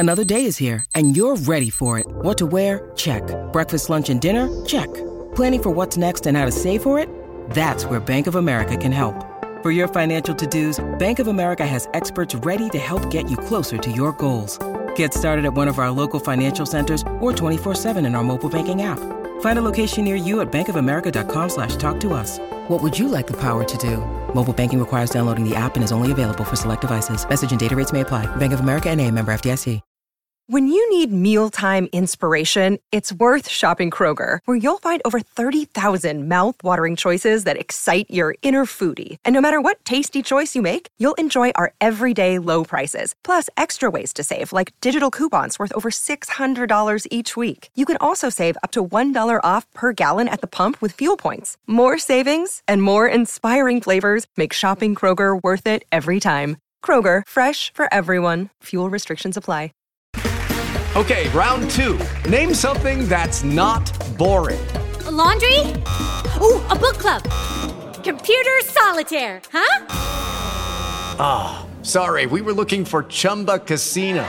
Another day is here, and you're ready for it. What to wear? Check. Breakfast, lunch, and dinner? Check. Planning for what's next and how to save for it? That's where Bank of America can help. For your financial to-dos, Bank of America has experts ready to help get you closer to your goals. Get started at one of our local financial centers or 24/7 in our mobile banking app. Find a location near you at bankofamerica.com/talktous. What would you like the power to do? Mobile banking requires downloading the app and is only available for select devices. Message and data rates may apply. Bank of America N.A., member FDIC. When you need mealtime inspiration, it's worth shopping Kroger, where you'll find over 30,000 mouth-watering choices that excite your inner foodie. And no matter what tasty choice you make, you'll enjoy our everyday low prices, plus extra ways to save, like digital coupons worth over $600 each week. You can also save up to $1 off per gallon at the pump with fuel points. More savings and more inspiring flavors make shopping Kroger worth it every time. Kroger, fresh for everyone. Fuel restrictions apply. Okay, round two. Name something that's not boring. A laundry? Ooh, a book club. Computer solitaire, huh? Ah, sorry, we were looking for Chumba Casino.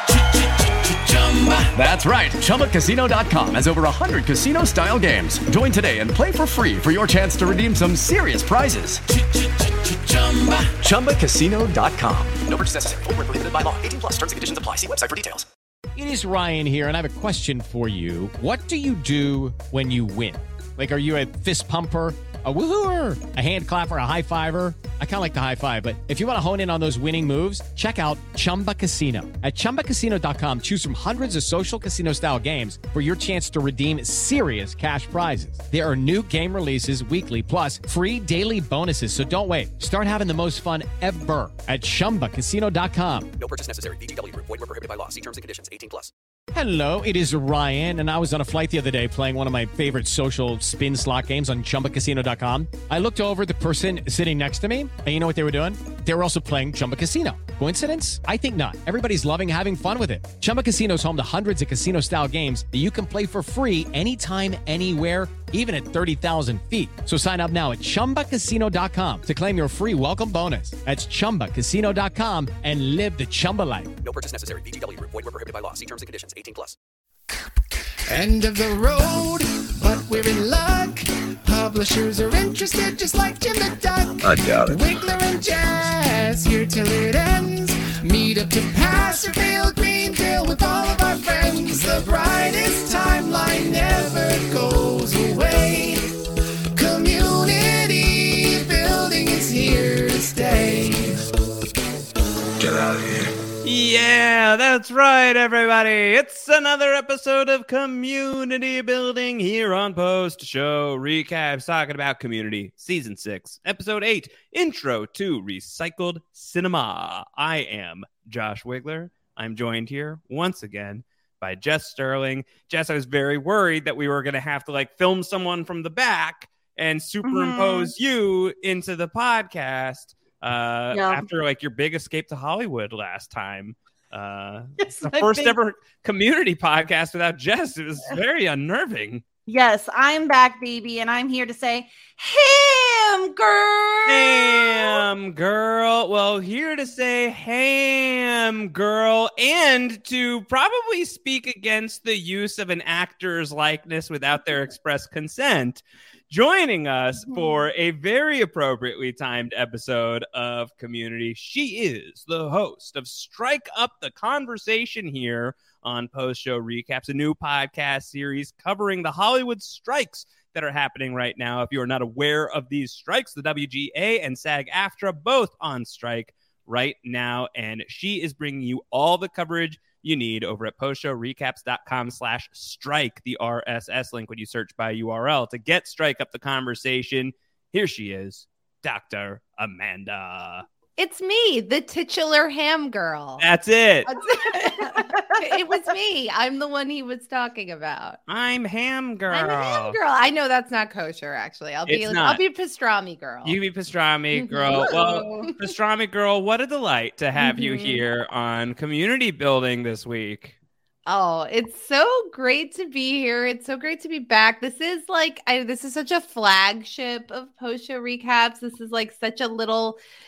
That's right, ChumbaCasino.com has over 100 casino-style games. Join today and play for free for your chance to redeem some serious prizes. ChumbaCasino.com. No purchase necessary. Void where prohibited by law. 18+. Terms and conditions apply. See website for details. It is Ryan here, and I have a question for you. What do you do when you win? Like, are you a fist pumper, a woo-hooer, a hand clapper, a high-fiver? I kind of like the high-five, but if you want to hone in on those winning moves, check out Chumba Casino. At ChumbaCasino.com, choose from hundreds of social casino-style games for your chance to redeem serious cash prizes. There are new game releases weekly, plus free daily bonuses, so don't wait. Start having the most fun ever at ChumbaCasino.com. No purchase necessary. VGW Group. Void where prohibited by law. See terms and conditions. 18+. Hello, it is Ryan, and I was on a flight the other day playing one of my favorite social spin slot games on ChumbaCasino.com. I looked over at the person sitting next to me, and you know what they were doing? They were also playing Chumba Casino. Coincidence? I think not. Everybody's loving having fun with it. Chumba Casino is home to hundreds of casino-style games that you can play for free anytime, anywhere, even at 30,000 feet. So sign up now at ChumbaCasino.com to claim your free welcome bonus. That's ChumbaCasino.com and live the Chumba life. No purchase necessary. VGW Group. Void where prohibited by law. See terms and conditions. 18+. End of the road, but we're in luck. Publishers are interested, just like Jim the Duck. I doubt it. Wiggler and Jazz, here till it ends. Meet up to Passerfield, Greenville with all of our friends. The brightest timeline never goes away. Community building is here to stay. Get out of here. Yeah, that's right, everybody. It's another episode of Community Building here on Post Show Recaps, talking about Community Season 6, Episode 8, Intro to Recycled Cinema. I am Josh Wiggler. I'm joined here once again by Jess Sterling. Jess, I was very worried that we were going to have to film someone from the back and superimpose you into the podcast. After your big escape to Hollywood last time. It's the first ever community podcast without Jess. It was very unnerving. Yes, I'm back, baby, and I'm here to say, ham girl. Well, here to say ham girl and to probably speak against the use of an actor's likeness without their express consent. Joining us for a very appropriately timed episode of Community, she is the host of Strike Up the Conversation here on Post Show Recaps, a new podcast series covering the Hollywood strikes that are happening right now. If you are not aware of these strikes, the WGA and SAG-AFTRA both on strike right now, and she is bringing you all the coverage you need over at postshowrecaps.com/strike, the RSS link when you search by URL to get Strike Up the Conversation. Here she is, Dr. Amanda. It's me, the titular ham girl. That's it. It was me. I'm the one he was talking about. I'm ham girl. I'm a ham girl. I know that's not kosher, actually. I'll be pastrami girl. You be pastrami girl. Well, pastrami girl, what a delight to have you here on Community Building this week. Oh, it's so great to be here. It's so great to be back. This is this is such a flagship of Post Show Recaps. This is such a little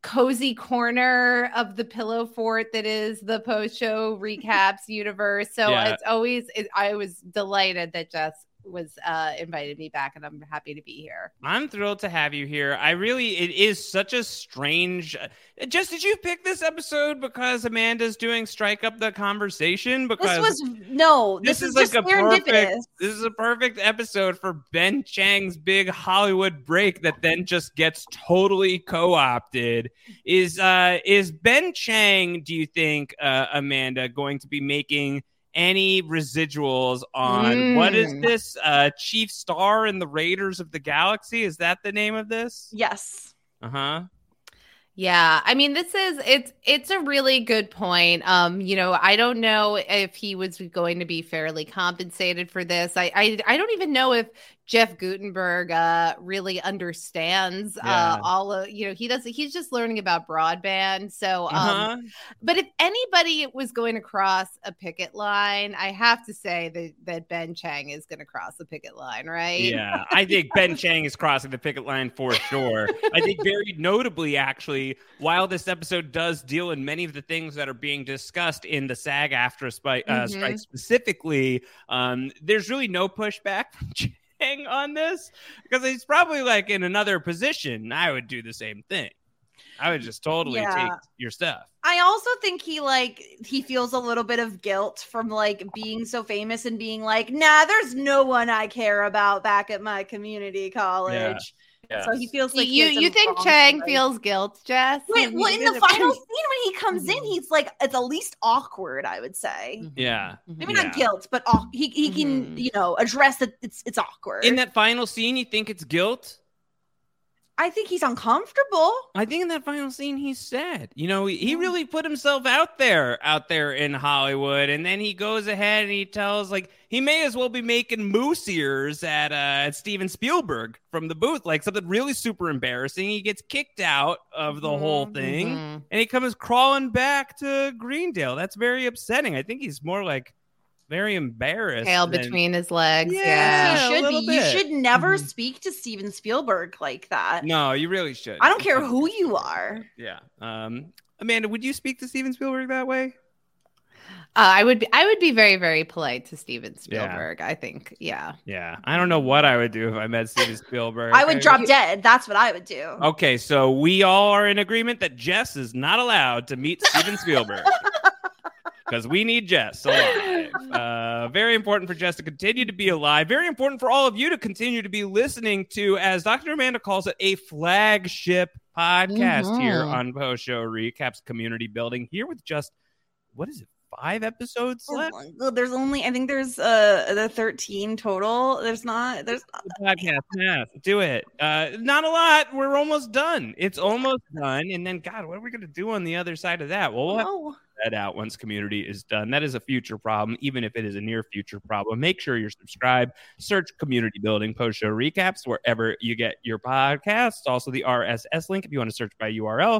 cozy corner of the pillow fort that is the post-show recaps universe. So it's always, I was delighted that Jess was invited me back, and I'm happy to be here. I'm thrilled to have you here. It is such a strange. Jess, did you pick this episode because Amanda's doing Strike Up the Conversation? Because this is like this is a perfect episode for Ben Chang's big Hollywood break that then just gets totally co-opted. Is Ben Chang, do you think, Amanda, going to be making any residuals on what is this Chief Star in the Raiders of the Galaxy? Is that the name of this? Yes. Yeah, I mean, it's a really good point. I don't know if he was going to be fairly compensated for this. I don't even know if Jeff Gutenberg really understands all of, he's just learning about broadband. So, but if anybody was going to cross a picket line, I have to say that Ben Chang is going to cross the picket line, right? Yeah, I think Ben Chang is crossing the picket line for sure. I think very notably, actually, while this episode does deal in many of the things that are being discussed in the SAG-AFTRA strike specifically, there's really no pushback from Chang on this, because he's probably like in another position. I would do the same thing. I would just totally take your stuff. I also think he feels a little bit of guilt from like being so famous and being like, nah, there's no one I care about back at my community college. Yeah. So he feels like you think Chang feels guilt, Jess? Well, in the final scene when he comes in, he's like, it's the least awkward, I would say. Yeah, maybe not guilt, but he can address that it's awkward. In that final scene, you think it's guilt? I think he's uncomfortable. I think in that final scene, he's sad. He really put himself out there in Hollywood. And then he goes ahead and he tells, like, he may as well be making moose ears at Steven Spielberg from the booth, like something really super embarrassing. He gets kicked out of the whole thing and he comes crawling back to Greendale. That's very upsetting. I think he's more like very embarrassed. Tail between his legs. You should never speak to Steven Spielberg like that. No, you really should. I don't care who you are. Yeah. Amanda, would you speak to Steven Spielberg that way? I would be very, very polite to Steven Spielberg. I think. Yeah. I don't know what I would do if I met Steven Spielberg. I would drop dead. That's what I would do. Okay, so we all are in agreement that Jess is not allowed to meet Steven Spielberg. Because we need Jess alive. Very important for Jess to continue to be alive. Very important for all of you to continue to be listening to, as Dr. Amanda calls it, a flagship podcast here on Post Show Recaps Community Building. Here with just, 5 episodes left? There's only, I think there's the 13 total. There's not podcast math. Do it. Not a lot. We're almost done. It's almost done. And then, God, what are we going to do on the other side of that? Well, we'll have to that out once Community is done. That is a future problem, even if it is a near future problem. Make sure you're subscribed. Search Community Building Post Show Recaps wherever you get your podcasts. Also the RSS link if you want to search by URL,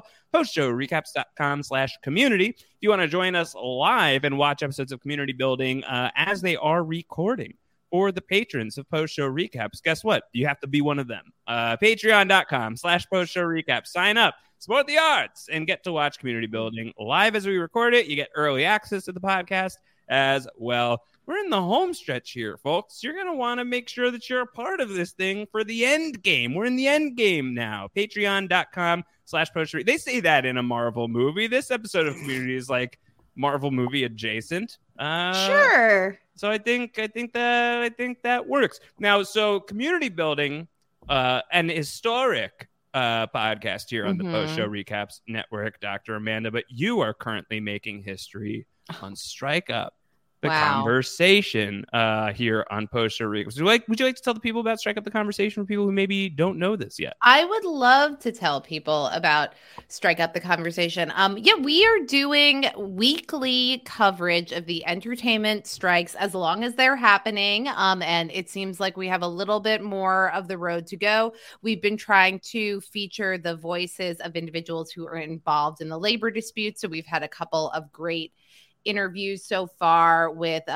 postshowrecaps.com/community. If you want to join us live and watch episodes of Community Building as they are recording for the patrons of Post Show Recaps, guess what? You have to be one of them. Patreon.com/Post Show Recaps. Sign up. Support the arts and get to watch Community Building live as we record it. You get early access to the podcast as well. We're in the home stretch here, folks. You're going to want to make sure that you're a part of this thing for the end game. We're in the end game now. Patreon.com/Post. They say that in a Marvel movie. This episode of Community is like Marvel movie adjacent. Sure. So I think that works. Now, so Community Building, an historic podcast here on the Post Show Recaps Network, Dr. Amanda, but you are currently making history on Strike Up the Conversation here on Post Show Recaps. Would you like to tell the people about Strike Up the Conversation for people who maybe don't know this yet? I would love to tell people about Strike Up the Conversation. We are doing weekly coverage of the entertainment strikes as long as they're happening. And it seems like we have a little bit more of the road to go. We've been trying to feature the voices of individuals who are involved in the labor dispute. So we've had a couple of great interviews so far with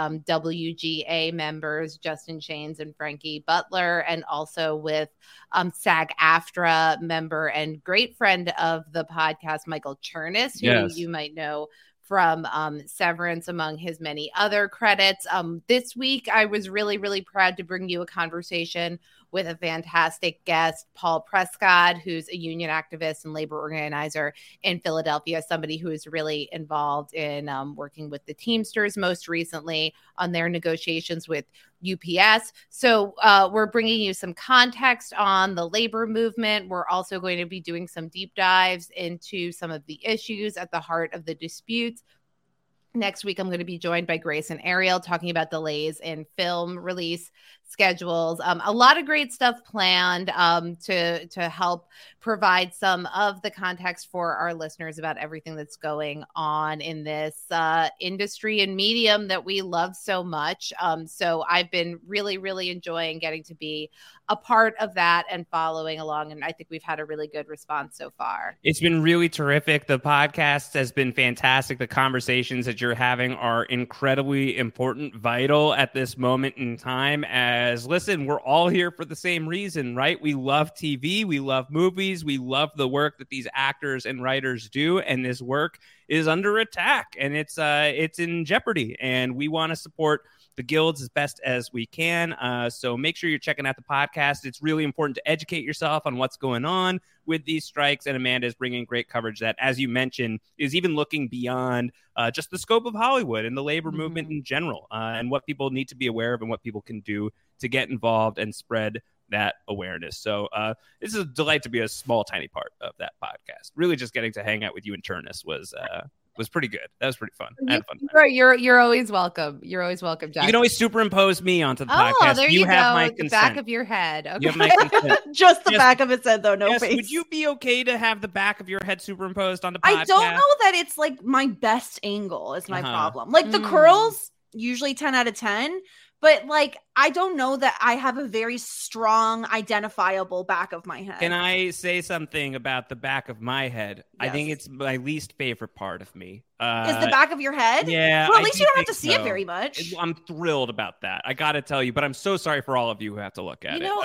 WGA members Justin Shanes and Frankie Butler, and also with SAG-AFTRA member and great friend of the podcast, Michael Chernus, who you might know from Severance, among his many other credits. This week, I was really, really proud to bring you a conversation with a fantastic guest, Paul Prescott, who's a union activist and labor organizer in Philadelphia, somebody who is really involved in working with the Teamsters most recently on their negotiations with UPS. So we're bringing you some context on the labor movement. We're also going to be doing some deep dives into some of the issues at the heart of the disputes. Next week, I'm going to be joined by Grace and Ariel talking about delays in film release schedules. A lot of great stuff planned to help provide some of the context for our listeners about everything that's going on in this industry and medium that we love so much. So I've been really, really enjoying getting to be a part of that and following along. And I think we've had a really good response so far. It's been really terrific. The podcast has been fantastic. The conversations that you're having are incredibly important, vital at this moment in time. As listen, we're all here for the same reason, right? We love TV. We love movies. We love the work that these actors and writers do. And this work is under attack and it's in jeopardy. And we want to support the guilds as best as we can. So make sure you're checking out the podcast. It's really important to educate yourself on what's going on with these strikes. And Amanda is bringing great coverage that, as you mentioned, is even looking beyond just the scope of Hollywood and the labor movement in general, and what people need to be aware of and what people can do to get involved and spread that awareness. So this is a delight to be a small, tiny part of that podcast. Really just getting to hang out with you and Chernus was pretty good. That was pretty fun. I had a fun time. You're always welcome. You're always welcome, Jack. You can always superimpose me onto the podcast. There you have go. my The consent. back of your head. Okay. You have my consent. Just the back of his head, though. No face. Would you be okay to have the back of your head superimposed on the podcast? I don't know that it's like my best angle is my problem. Like the curls, usually 10 out of 10. But like, I don't know that I have a very strong, identifiable back of my head. Can I say something about the back of my head? Yes. I think it's my least favorite part of me. Is the back of your head? Yeah. Well, at least you don't have to see it very much. I'm thrilled about that. I got to tell you, but I'm so sorry for all of you who have to look at it. You know,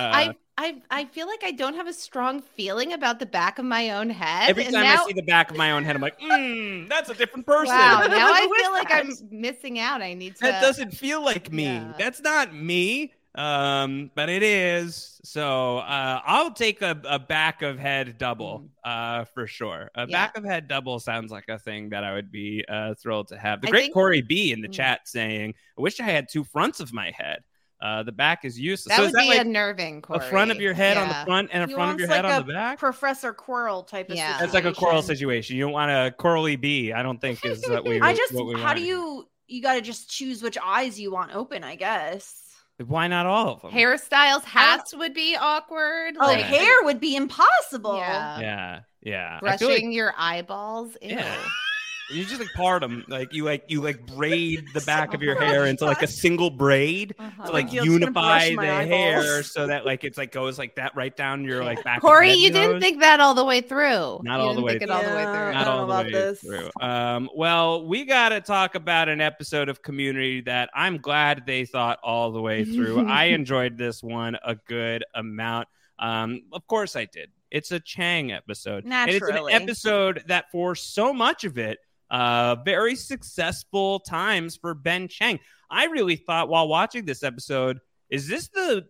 I feel like I don't have a strong feeling about the back of my own head. Every time I see the back of my own head, I'm like, that's a different person. Wow, now I feel like I'm missing out. I need to. That doesn't feel like me. Yeah. That's not me. But it is. So I'll take a back of head double for sure. Back of head double sounds like a thing that I would be thrilled to have. The great Corey B in the chat saying, I wish I had two fronts of my head. The back is useless. That would be unnerving, Corey. A front of your head on the front and a front of your head on the back? Professor Quirrell type of situation. That's like a Quirrell situation. You don't want a Corley B, I don't think is what we how do you got to just choose which eyes you want open, I guess. Why not all of them? Hairstyles, hats would be awkward. Oh, hair would be impossible. Yeah. Brushing your eyeballs. Ew. Yeah. You just like part them, like you braid the back of your hair into like a single braid to like unify the hair so that like it's like goes like that right down your like back. Corey, you didn't think that all the way through. Not all the way through. Not all the way through. Well, we got to talk about an episode of Community that I'm glad they thought all the way through. I enjoyed this one a good amount. Of course I did. It's a Chang episode. Naturally. And it's an episode that for so much of it, very successful times for Ben Chang. I really thought while watching this episode, is this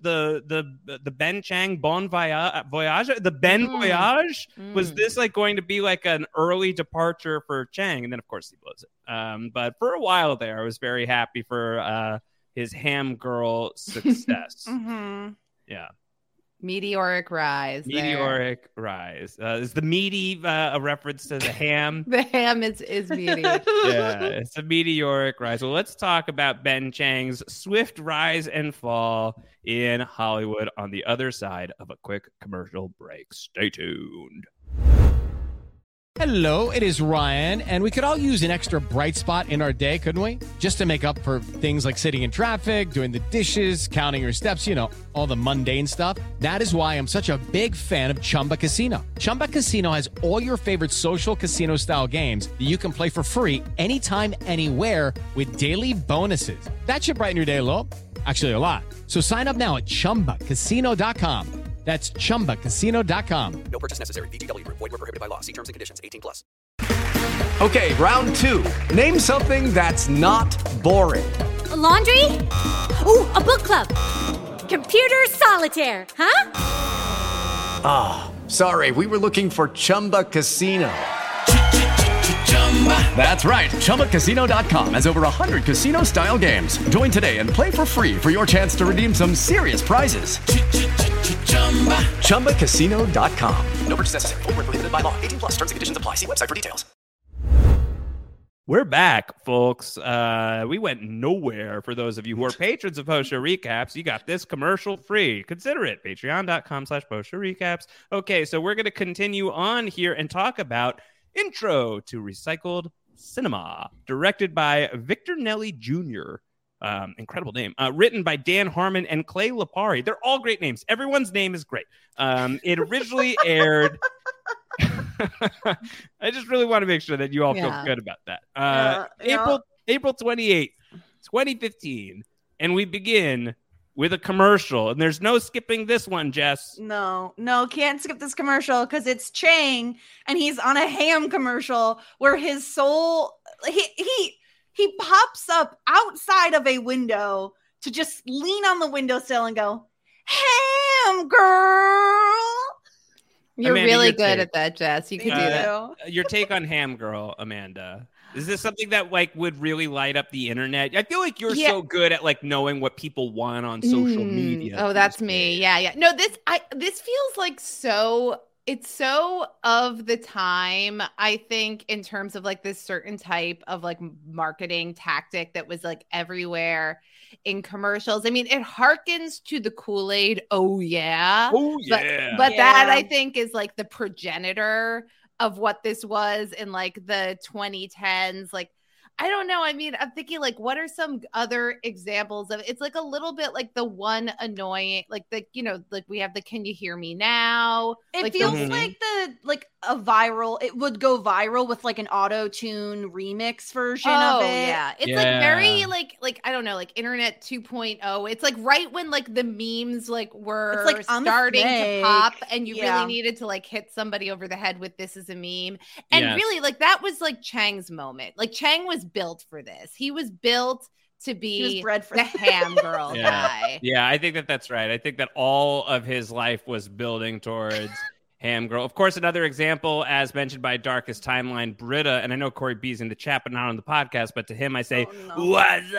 the Ben Chang Bon Voyage? The Ben Voyage? Was this like going to be like an early departure for Chang? And then of course he blows it. But for a while there, I was very happy for his ham girl success. Yeah. Meteoric rise. Rise. Is the meaty a reference to the ham? The ham is meaty. Yeah, it's a meteoric rise. Well, let's talk about Ben Chang's swift rise and fall in Hollywood on the other side of a quick commercial break. Stay tuned. Hello, it is Ryan, and we could all use an extra bright spot in our day, couldn't we? Just to make up for things like sitting in traffic, doing the dishes, counting your steps, you know, all the mundane stuff. That is why I'm such a big fan of Chumba Casino. Chumba Casino has all your favorite social casino-style games that you can play for free anytime, anywhere with daily bonuses. That should brighten your day a little. Actually, a lot. So sign up now at ChumbaCasino.com. That's ChumbaCasino.com. No purchase necessary. VGW Group. Void where prohibited by law. See terms and conditions. 18+. Okay, round two. Name something that's not boring. A laundry? Ooh, a book club. Computer solitaire, huh? Ah, sorry. We were looking for Chumba Casino. That's right. ChumbaCasino.com has over 100 casino-style games. Join today and play for free for your chance to redeem some serious prizes. ChumbaCasino.com. No purchase necessary. Void where prohibited by law. 18+. Terms and conditions apply. See website for details. We're back, folks. We went nowhere. For those of you who are patrons of Post Show Recaps, you got this commercial free. Consider it. Patreon.com/Post Show Recaps. Okay, so we're going to continue on here and talk about Intro to Recycled Cinema, directed by Victor Nelly Jr. Incredible name. Written by Dan Harmon and Clay Lipari. They're all great names. Everyone's name is great. It originally aired. I just really want to make sure that you all feel good about that. April 28th, 2015. And we begin with a commercial. And there's no skipping this one, Jess. No, can't skip this commercial because it's Chang and he's on a ham commercial where his soul, he pops up outside of a window to just lean on the windowsill and go, "Ham girl." You're Amanda, really good at that, Jess. You could do that. Your take on Ham Girl, Amanda. Is this something that would really light up the internet? I feel like you're so good at knowing what people want on social media. Oh, that's me. Yeah. No, this feels like it's so of the time, I think, in terms of this certain type of marketing tactic that was everywhere in commercials. I mean, it harkens to the Kool-Aid. Oh yeah. But that I think is the progenitor of what this was in the 2010s. I don't know. I mean, I'm thinking what are some other examples of it's a little bit like the one annoying, we have the "Can you hear me now?" It feels like a viral. It would go viral with an auto-tune remix version of it. Yeah. It's very I don't know, Internet 2.0. It's right when the memes were starting to pop and you really needed to hit somebody over the head with "This is a meme." And really that was Chang's moment. Chang was built for this. He was built to be bred for the ham girl guy. Yeah, I think that's right. I think that all of his life was building towards Ham Girl. Of course, another example, as mentioned by Darkest Timeline, Britta, and I know Corey B's in the chat, but not on the podcast, but to him I say, "What's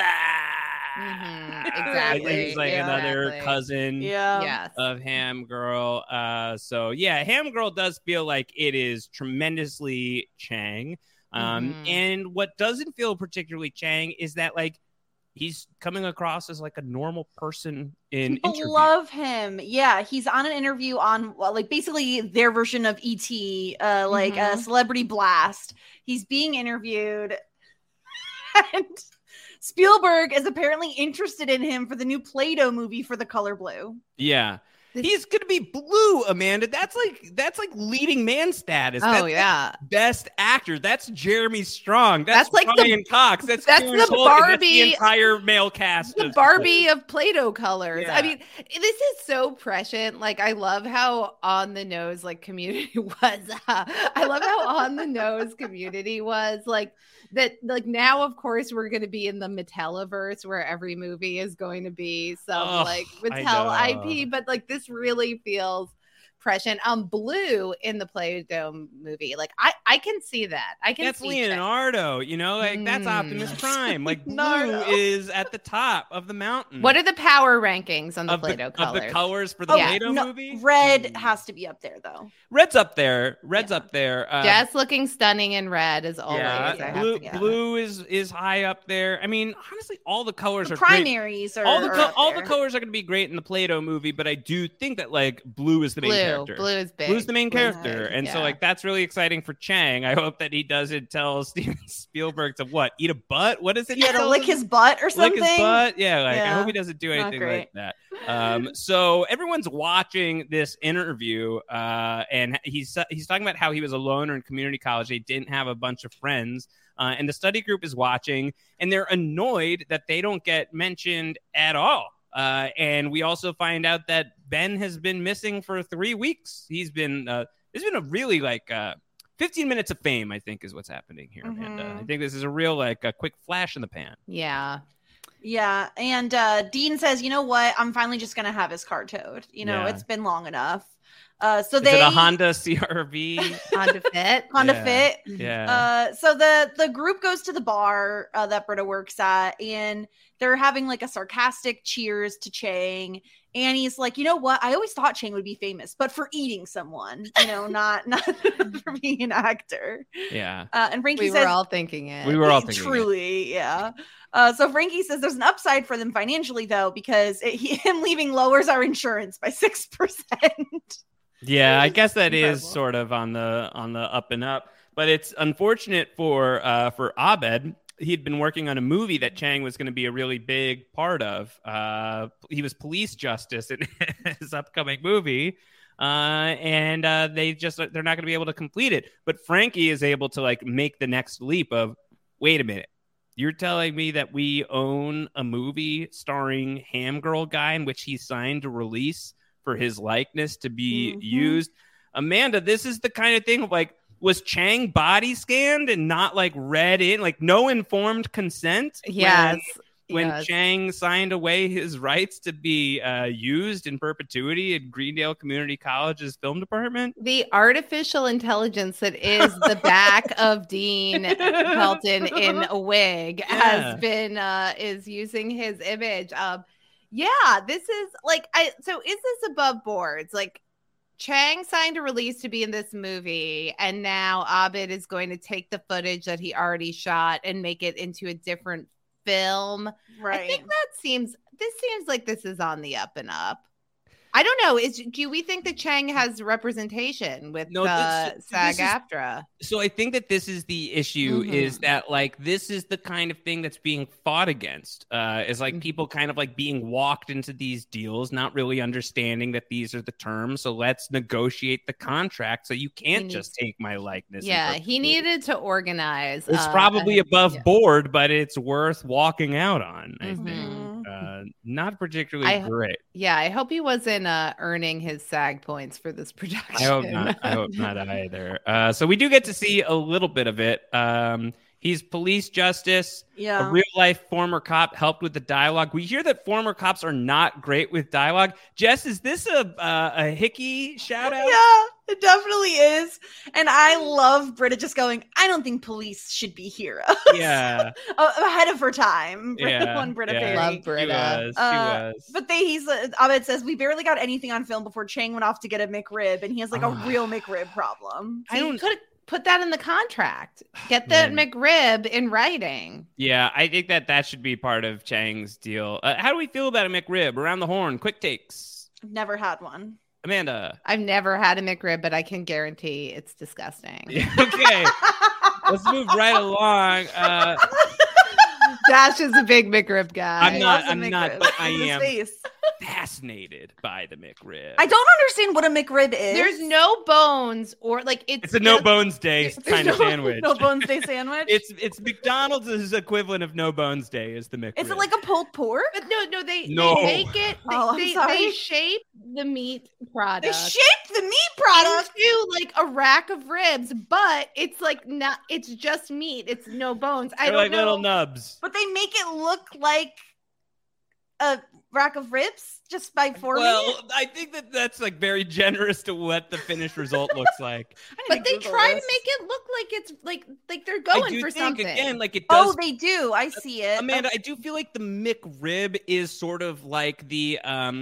up?" Exactly. He's another cousin of Ham Girl. Ham Girl does feel like it is tremendously Chang. And what doesn't feel particularly Chang is that he's coming across as a normal person in interview. Love him. Yeah, he's on an interview on basically their version of ET, a Celebrity Blast. He's being interviewed and Spielberg is apparently interested in him for the new Play-Doh movie for The Color Blue. Yeah. He's gonna be Blue, Amanda. That's leading man status. That's best actor. That's Jeremy Strong. That's Brian Cox. That's the Barbie. That's the entire male cast. The Barbie of Play-Doh colors. Yeah. I mean, this is so prescient. I love how on the nose Community was. I love how on the nose Community was. That now, of course, we're going to be in the Mattel-averse where every movie is going to be some Mattel IP, but this really feels prescient. Blue in the Play-Doh movie, I can see that. That's Leonardo, that's Optimus Prime. Blue is at the top of the mountain. What are the power rankings on the Play-Doh colors? Of the colors for the Play-Doh movie? Red has to be up there, though. Red's up there. Up there. Jess looking stunning in red as always. Yeah, blue is high up there. I mean, honestly, all the colors are primaries great. All the colors are going to be great in the Play-Doh movie, but I do think that blue is the main character. Blue is big. Blue's the main Blue's character. big, And so like that's really exciting for Chang. I hope that he doesn't tell Steven Spielberg to what? Eat a butt? What is it? Yeah, to lick his butt or something. Lick his butt? Yeah, like I hope he doesn't do anything like that. So everyone's watching this interview and he's talking about how he was a loner in community college. He didn't have a bunch of friends. And the study group is watching and they're annoyed that they don't get mentioned at all. And we also find out that Ben has been missing for 3 weeks. He's been, there's been a really 15 minutes of fame, I think is what's happening here, Amanda. I think this is a real, a quick flash in the pan. Yeah. Yeah. And Dean says, you know what? I'm finally just going to have his car towed. It's been long enough. Is it a Honda CRV? Honda Fit. Fit. Yeah. So the group goes to the bar that Britta works at, and they're having a sarcastic cheers to Chang. And he's like, you know what? I always thought Chang would be famous, but for eating someone, not for being an actor. Yeah. And Frankie says, we were all thinking it. We were all thinking truly, yeah. So Frankie says there's an upside for them financially, though, because him leaving lowers our insurance by 6%. Yeah, I guess that is sort of on the up and up, but it's unfortunate for Abed. He'd been working on a movie that Chang was going to be a really big part of. He was police justice in his upcoming movie, and they're not going to be able to complete it. But Frankie is able to make the next leap of, wait a minute, you're telling me that we own a movie starring Ham Girl Guy in which he signed to release for his likeness to be used. Amanda, this is the kind of thing of was Chang body scanned and not read in, no informed consent? Yes. When Chang signed away his rights to be used in perpetuity at Greendale Community College's film department? The artificial intelligence that is the back of Dean Pelton in a wig has been is using his image. Yeah, this is so is this above boards? Chang signed a release to be in this movie, and now Abed is going to take the footage that he already shot and make it into a different film. Right. I think seems like this is on the up and up. I don't know. Do we think that Chang has representation with SAG-AFTRA? So I think that this is the issue is that this is the kind of thing that's being fought against. Is people kind of being walked into these deals, not really understanding that these are the terms. So let's negotiate the contract so you can't just take my likeness. Yeah, he needed to organize. It's probably above board, but it's worth walking out on, I think. Not particularly great. Yeah, I hope he wasn't earning his SAG points for this production. I hope not. I hope not either. So we do get to see a little bit of it. He's police justice. Yeah. A real life former cop helped with the dialogue. We hear that former cops are not great with dialogue. Jess, is this a Hickey shout out? Yeah, it definitely is. And I love Britta just going, I don't think police should be heroes. Yeah. Ahead of her time. Britta Perry. Love Britta. She was. Abed says, we barely got anything on film before Chang went off to get a McRib, and he has a real McRib problem. I could have put that in the contract. Get the McRib in writing. Yeah, I think that should be part of Chang's deal. How do we feel about a McRib? Around the horn, quick takes. I've never had one. Amanda. I've never had a McRib, but I can guarantee it's disgusting. Okay. Let's move right along. Dash is a big McRib guy. I'm not, but I am fascinated by the McRib. I don't understand what a McRib is. There's no bones, or it's a no bones day kind of sandwich. No bones day sandwich. It's McDonald's equivalent of no bones day is the McRib. Is it like a pulled pork? But they make it. They shape the meat product. They shape the meat product into a rack of ribs, but it's not. It's just meat. It's no bones. I don't know. Little nubs. But they make it look like a rack of ribs just by forming it. I think that's very generous to what the finished result looks like. But they try to make it look like it's like they're going for something. Again, it does. Oh, they do. I see it. Amanda, I do feel like the McRib is sort of like the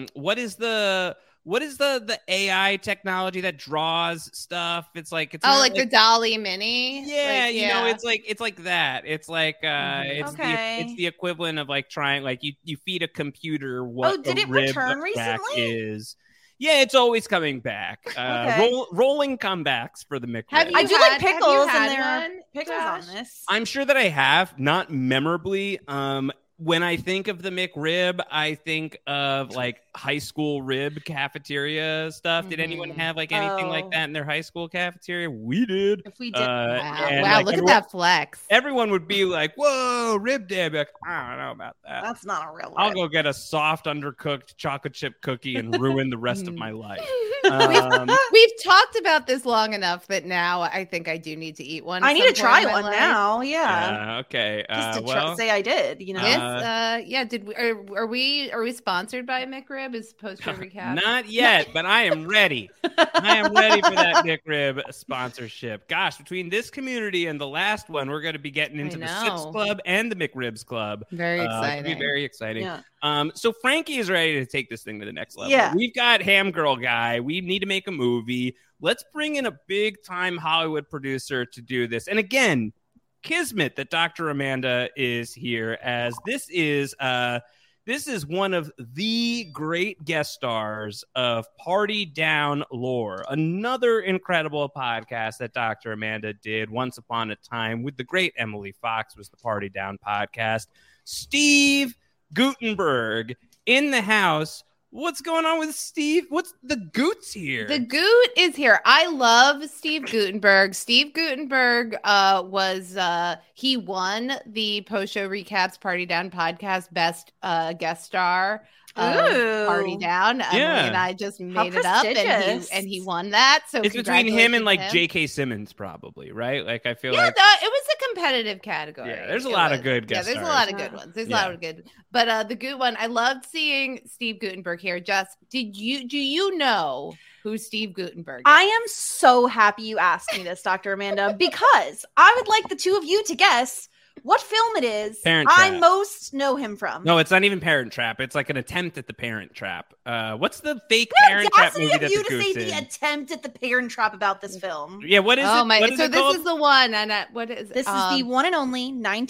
what is the AI technology that draws stuff? It's like the Dolly Mini. Yeah, it's like that. It's like it's the equivalent of trying you feed a computer what did a it rib return rack recently? is. Yeah, it's always coming back. Okay. Rolling comebacks for the McRib. I do like pickles, and there are pickles on this. I'm sure that I have, not memorably. When I think of the McRib, I think of like high school rib cafeteria stuff. Did anyone have like anything like that in their high school cafeteria? We did. If we did, wow, look at that flex. Everyone would be like, "Whoa, rib day!" I'd be like, I don't know about that. That's not a real rib. I'll go get a soft, undercooked chocolate chip cookie and ruin the rest of my life. We've talked about this long enough that now I think I do need to eat one. I need to try one now. Yeah. Okay. Just to say I did. You know. Did we? Are we sponsored by McRib? Is post-show recap? Not yet, but I am ready. I am ready for that McRib sponsorship. Gosh, between this community and the last one, we're going to be getting into the Sips Club and the McRibs Club. Very exciting. It'll be very exciting. Yeah. So Frankie is ready to take this thing to the next level. Yeah. We've got Ham Girl Guy. We need to make a movie. Let's bring in a big-time Hollywood producer to do this. And again, kismet that Dr. Amanda is here, as this is one of the great guest stars of Party Down Lore, another incredible podcast that Dr. Amanda did once upon a time with the great Emily Fox. Was the Party Down podcast. Steve Guttenberg in the house. What's going on with Steve? What's the Goot's here? The Goot is here. I love Steve Guttenberg. Steve Guttenberg he won the post-show recaps Party Down podcast best guest star. Party Down. Emily and I just made it up, and he won that. So it's between him and like J.K. Simmons, probably, right? Like I feel like it was a competitive category. Yeah, there's a lot of good guest stars. There's a lot of good ones. There's a lot of good. But the Goot one, I loved seeing Steve Guttenberg here. Jess, do you know who Steve Guttenberg is? I am so happy you asked me this, Dr. Amanda, because I would like the two of you to guess what film it is I most know him from. No, it's not even Parent Trap. It's like an attempt at the Parent Trap. What's the fake Parent Trap movie that you the to Goose say the attempt at the Parent Trap about this film. Yeah, what is it? So this is the one. And what is it? This is the one and only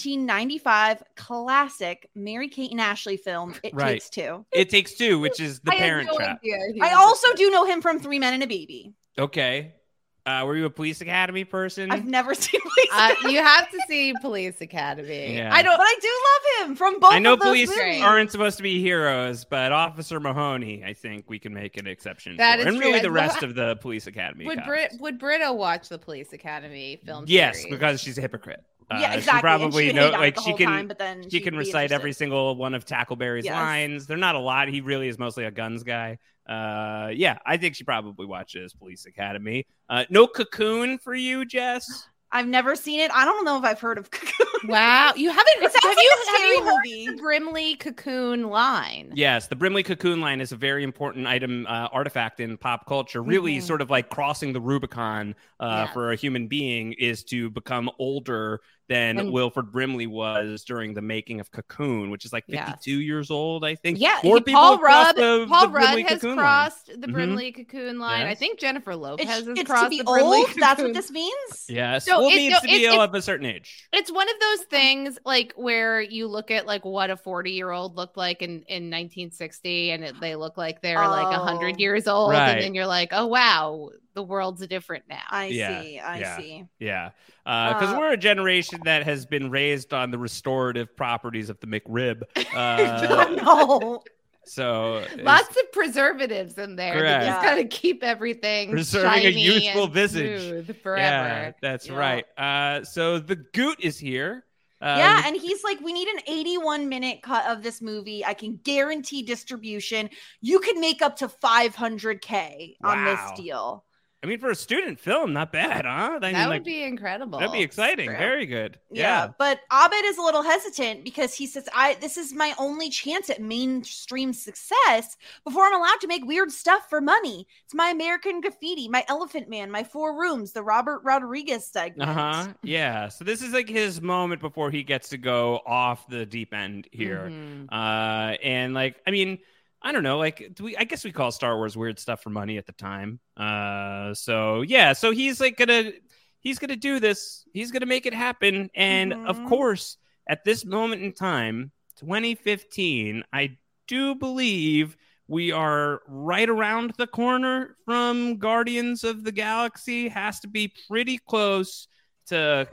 1995 classic Mary-Kate and Ashley film, It Takes Two. It Takes Two, which is the Parent Trap. I also do know him from 3 Men and a Baby. Okay. Were you a Police Academy person? I've never seen Police Academy. You have to see Police Academy. Yeah. But I do love him from both. I know of those police movies. aren't supposed to be heroes, but Officer Mahoney, I think we can make an exception That for. is And true. really the rest of the Police Academy. Would Britta watch the Police Academy film? Yes, series? because she's a hypocrite. Yeah, exactly. She probably and know, like like the she whole can, time, but then she can recite every single one of Tackleberry's Yes. lines. They're not a lot. He really is mostly a guns guy. Yeah, I think she probably watches Police Academy. No Cocoon for you, Jess? I've never seen it. I don't know if I've heard of Cocoon. Wow, you haven't? It sounds like a scary movie. Heard the Brimley Cocoon line? Yes, the Brimley Cocoon line is a very important item, artifact in pop culture. Really, sort of like crossing the Rubicon for a human being is to become older than Wilford Brimley was during the making of Cocoon, which is like 52 years old, I think. Yeah, Paul Rudd has crossed the Brimley Cocoon line. I think Jennifer Lopez has crossed to be the Brimley old. Cocoon. That's what this means. Yes, So needs to be of a certain age. It's one of those things like where you look at like what a 40-year-old looked like in 1960, and they look like they're like 100 years old, and then you're like, oh wow, the world's different now. I see. Yeah. Because we're a generation that has been raised on the restorative properties of the McRib. No. So lots of preservatives in there. Correct. To just kind of keep everything preserving a shiny youthful and visage smooth forever. Yeah, that's right. So the Goot is here. And he's like, we need an 81-minute cut of this movie. I can guarantee distribution. You could make up to $500K on this deal. I mean, for a student film, not bad, huh? That would be incredible. That'd be exciting. Very good. Yeah. But Abed is a little hesitant because he says, this is my only chance at mainstream success before I'm allowed to make weird stuff for money. It's my American Graffiti, my Elephant Man, my 4 Rooms, the Robert Rodriguez segment. Yeah. So this is like his moment before he gets to go off the deep end here. And like, I mean, I don't know, like I guess we call Star Wars weird stuff for money at the time. So he's like he's gonna do this. He's gonna make it happen. And of course, at this moment in time, 2015, I do believe We are right around the corner from Guardians of the Galaxy. Has to be pretty close to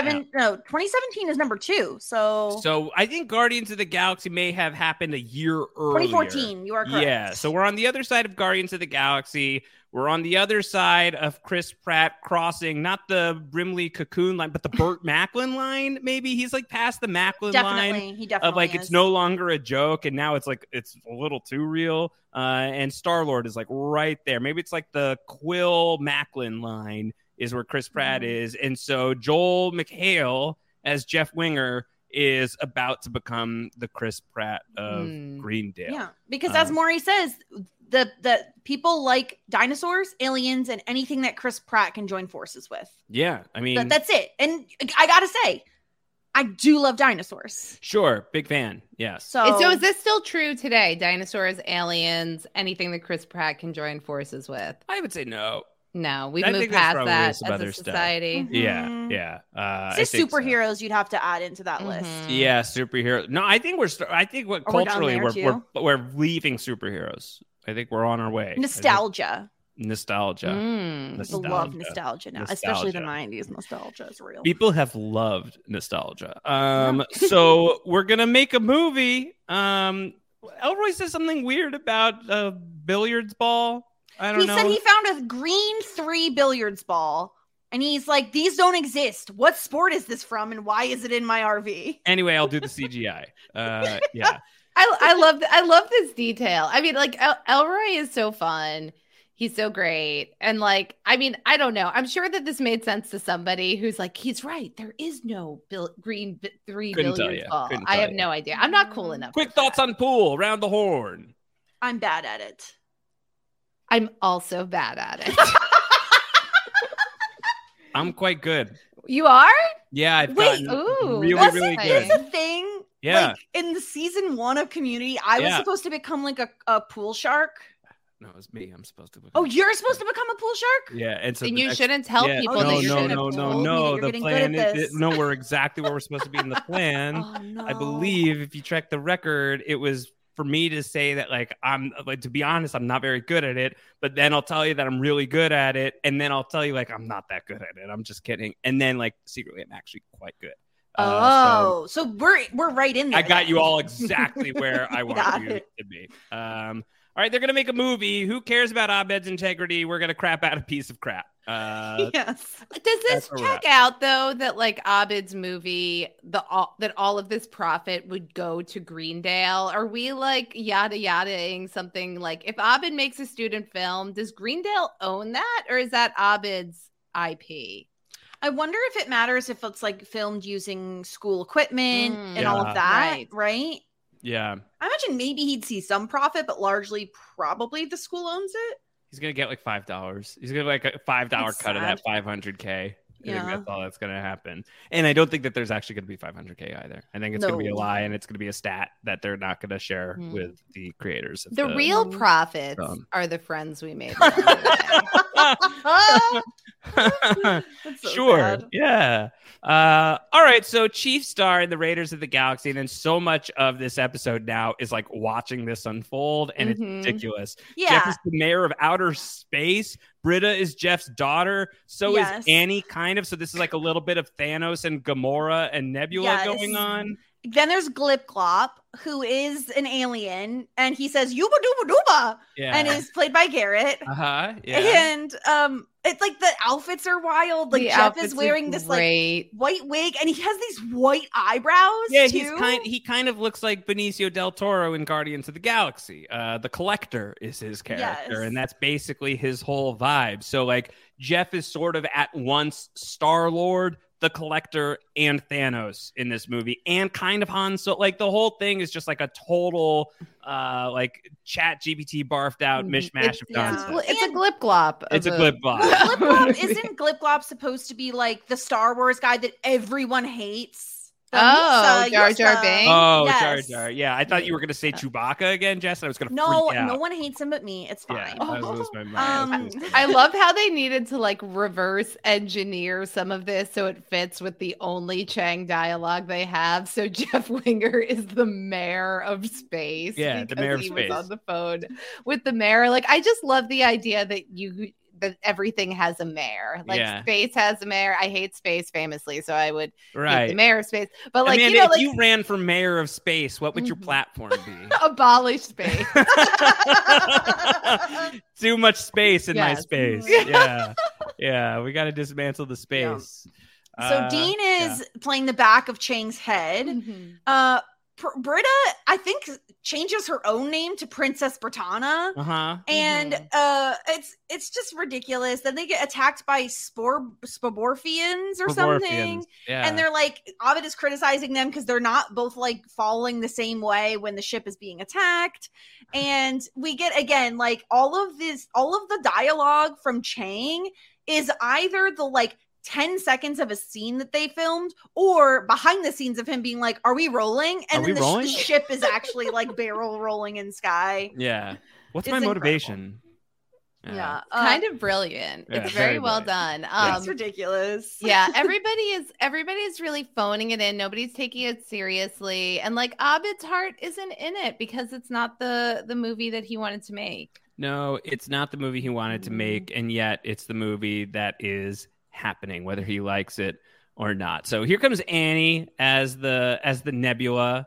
2017 is number 2. So I think Guardians of the Galaxy may have happened a year earlier. 2014, you are correct. Yeah, so we're on the other side of Guardians of the Galaxy. We're on the other side of Chris Pratt crossing not the Brimley Cocoon line, but the Burt Macklin line. Maybe he's like past the Macklin line. He definitely of like is. It's no longer a joke, and now it's like it's a little too real. And Star-Lord is like right there. Maybe it's like the Quill Macklin line is where Chris Pratt is. And so Joel McHale as Jeff Winger is about to become the Chris Pratt of Greendale. Yeah, because as Maury says, the people like dinosaurs, aliens, and anything that Chris Pratt can join forces with. Yeah, I mean... That's it. And I gotta say, I do love dinosaurs. Sure, big fan, yes. So is this still true today? Dinosaurs, aliens, anything that Chris Pratt can join forces with? I would say no. No, we've moved past that as a society. Yeah. It's superheroes you'd have to add into that list. Yeah, superhero. No, I think culturally we're leaving superheroes. I think we're on our way. Nostalgia. I love nostalgia now, especially the 90s. Nostalgia is real. People have loved nostalgia. So we're gonna make a movie. Elroy says something weird about a billiards ball. I don't know. He said he found a green 3 billiards ball, and he's like, "These don't exist. What sport is this from, and why is it in my RV?" Anyway, I'll do the CGI. Yeah. I love this detail. I mean, like Elroy is so fun. He's so great. And like, I mean, I don't know. I'm sure that this made sense to somebody who's like, he's right. There is no green 3 billiards ball. I have no idea. I'm not cool enough. Quick thoughts on pool. Round the horn. I'm bad at it. I'm also bad at it. I'm quite good. You are? Yeah, I've gotten really good. Here's the thing. Yeah. Like in the season 1 of Community, I was supposed to become like a pool shark. No, it's me. I'm supposed to become. Oh, you're supposed to become a pool shark? Yeah, and so you shouldn't tell people that you're good at pool. No. The plan is we're exactly where we're supposed to be in the plan. No. I believe if you check the record, it was for me to say that like I'm like, to be honest, I'm not very good at it, but then I'll tell you that I'm really good at it, and then I'll tell you like I'm not that good at it. I'm just kidding. And then like secretly I'm actually quite good. So we're right in there. I got you all exactly where I want you to be. All right, they're going to make a movie. Who cares about Abed's integrity? We're going to crap out a piece of crap. Yes. Does this check out, though, that like Abed's movie, that all of this profit would go to Greendale? Are we like yada-yadaing something like, if Abed makes a student film, does Greendale own that? Or is that Abed's IP? I wonder if it matters if it's like filmed using school equipment and all of that, right? Yeah. I imagine maybe he'd see some profit, but largely probably the school owns it. He's going to get like $5. He's going to like a $5 cut of that $500K. I think that's all that's going to happen. And I don't think that there's actually going to be $500K either. I think it's going to be a lie, and it's going to be a stat that they're not going to share with the creators. The real profits are the friends we made. Sure. Bad. Yeah. All right. So Chief Star and the Raiders of the Galaxy, and then so much of this episode now is like watching this unfold, and it's ridiculous. Yeah. Jeff is the mayor of outer space. Britta is Jeff's daughter. So is Annie, kind of. So this is like a little bit of Thanos and Gamora and Nebula going on. Then there's Glip Glop, who is an alien, and he says "Yuba Duba Duba," and is played by Garrett. Yeah. And it's like the outfits are wild. Like Jeff is wearing this like white wig, and he has these white eyebrows. Yeah, too. he kind of looks like Benicio del Toro in Guardians of the Galaxy. The Collector is his character, and that's basically his whole vibe. So like Jeff is sort of at once Star-Lord, the Collector, and Thanos in this movie, and kind of Han. So like the whole thing is just like a total like Chat GPT barfed out mishmash of nonsense. It's a Glip Glop. It's a Glip Glop. Well, Glip Glop isn't Glip Glop supposed to be like the Star Wars guy that everyone hates? Misa, Jar Jar Yusa. Binks. Oh, Yes. Jar Jar. Yeah, I thought you were going to say Chewbacca again, Jess. I was going to No, freak out. no one hates him but me. It's fine. Yeah, I was losing my mind. I love how they needed to like reverse engineer some of this so it fits with the only Chang dialogue they have. So Jeff Winger is the mayor of space. Yeah, the mayor of he space. was on the phone with the mayor. Like, I just love the idea that everything has a mayor. Like, space has a mayor. I hate space famously, so I would hate the mayor of space. But like, Amanda, you know, if like, you ran for mayor of space, what would your platform be? abolish space. Too much space in my space. Yeah. We got to dismantle the space. So Dean is playing the back of Chang's head. Britta, I think, changes her own name to Princess Britannia. And it's just ridiculous. Then they get attacked by Spoborfians or something. Yeah. And they're like, Ovid is criticizing them because they're not both like following the same way when the ship is being attacked. And we get, again, like all of the dialogue from Chang is either the like 10 seconds of a scene that they filmed or behind the scenes of him being like, are we rolling? And then the ship is actually like barrel rolling in sky. Yeah. What's my motivation? Yeah. Kind of brilliant. Yeah, it's very well done. It's ridiculous. Yeah. Everybody's really phoning it in. Nobody's taking it seriously. And like Abed's heart isn't in it because it's not the movie that he wanted to make. No, it's not the movie he wanted to make. And yet it's the movie that is happening, whether he likes it or not. So here comes Annie as the Nebula,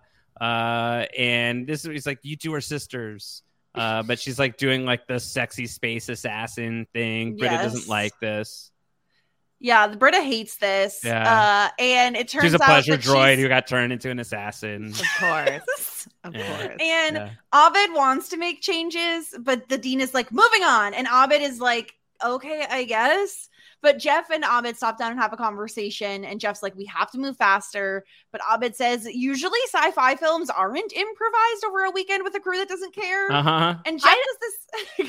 and this is like, you two are sisters, but she's like doing like the sexy space assassin thing. Britta doesn't like this. Yeah, the Britta hates this. Yeah. And it turns out she's a pleasure that droid who got turned into an assassin. Of course. Of course. And Abed wants to make changes, but the Dean is like, moving on. And Abed is like, okay, I guess. But Jeff and Abed stop down and have a conversation, and Jeff's like, we have to move faster. But Abed says, usually sci-fi films aren't improvised over a weekend with a crew that doesn't care. And Jeff does this.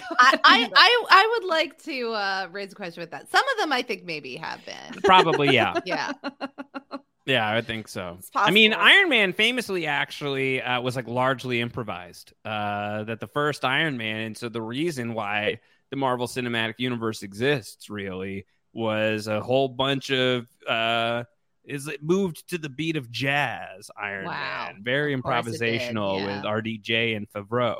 I would like to raise a question with that. Some of them I think maybe have been. Probably, yeah. Yeah. Yeah, I would think so. I mean, Iron Man famously actually was like largely improvised. That the first Iron Man, and so the reason why the Marvel Cinematic Universe exists really was a whole bunch of is it moved to the beat of jazz. Iron Man, very improvisational with RDJ and Favreau.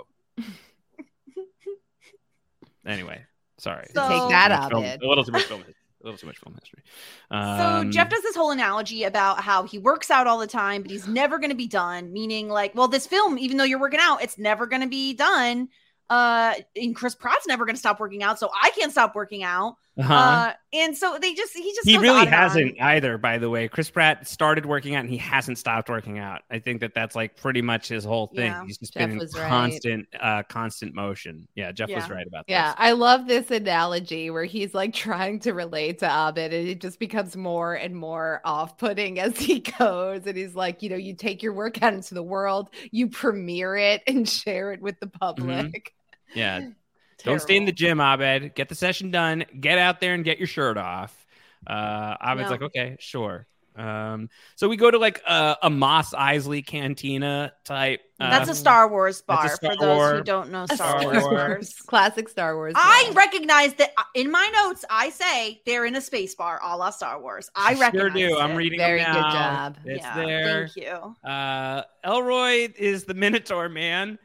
Anyway, sorry. So, take that out. A little too much film history. So Jeff does this whole analogy about how he works out all the time, but he's never going to be done. Meaning, like, well, this film, even though you're working out, it's never going to be done. And Chris Pratt's never going to stop working out, so I can't stop working out. And so he he really hasn't either, by the way. Chris Pratt started working out and he hasn't stopped working out. I think that's like pretty much his whole thing. Yeah, he's just Jeff been in constant motion. Yeah, Jeff was right about Yeah, this. I love this analogy where he's like trying to relate to Abed, and it just becomes more and more off-putting as he goes. And he's like, you know, you take your workout into the world, you premiere it and share it with the public. Yeah. Don't stay in the gym, Abed. Get the session done. Get out there and get your shirt off. Abed's like, okay, sure. So we go to like a Mos Eisley Cantina type. That's a Star Wars bar for those who don't know Star Wars. Classic Star Wars. I recognize that in my notes. I say they're in a space bar, a la Star Wars. I recognize. Sure do. It. I'm reading. Very them good now. job. It's Yeah, there. thank you. Elroy is the Minotaur man.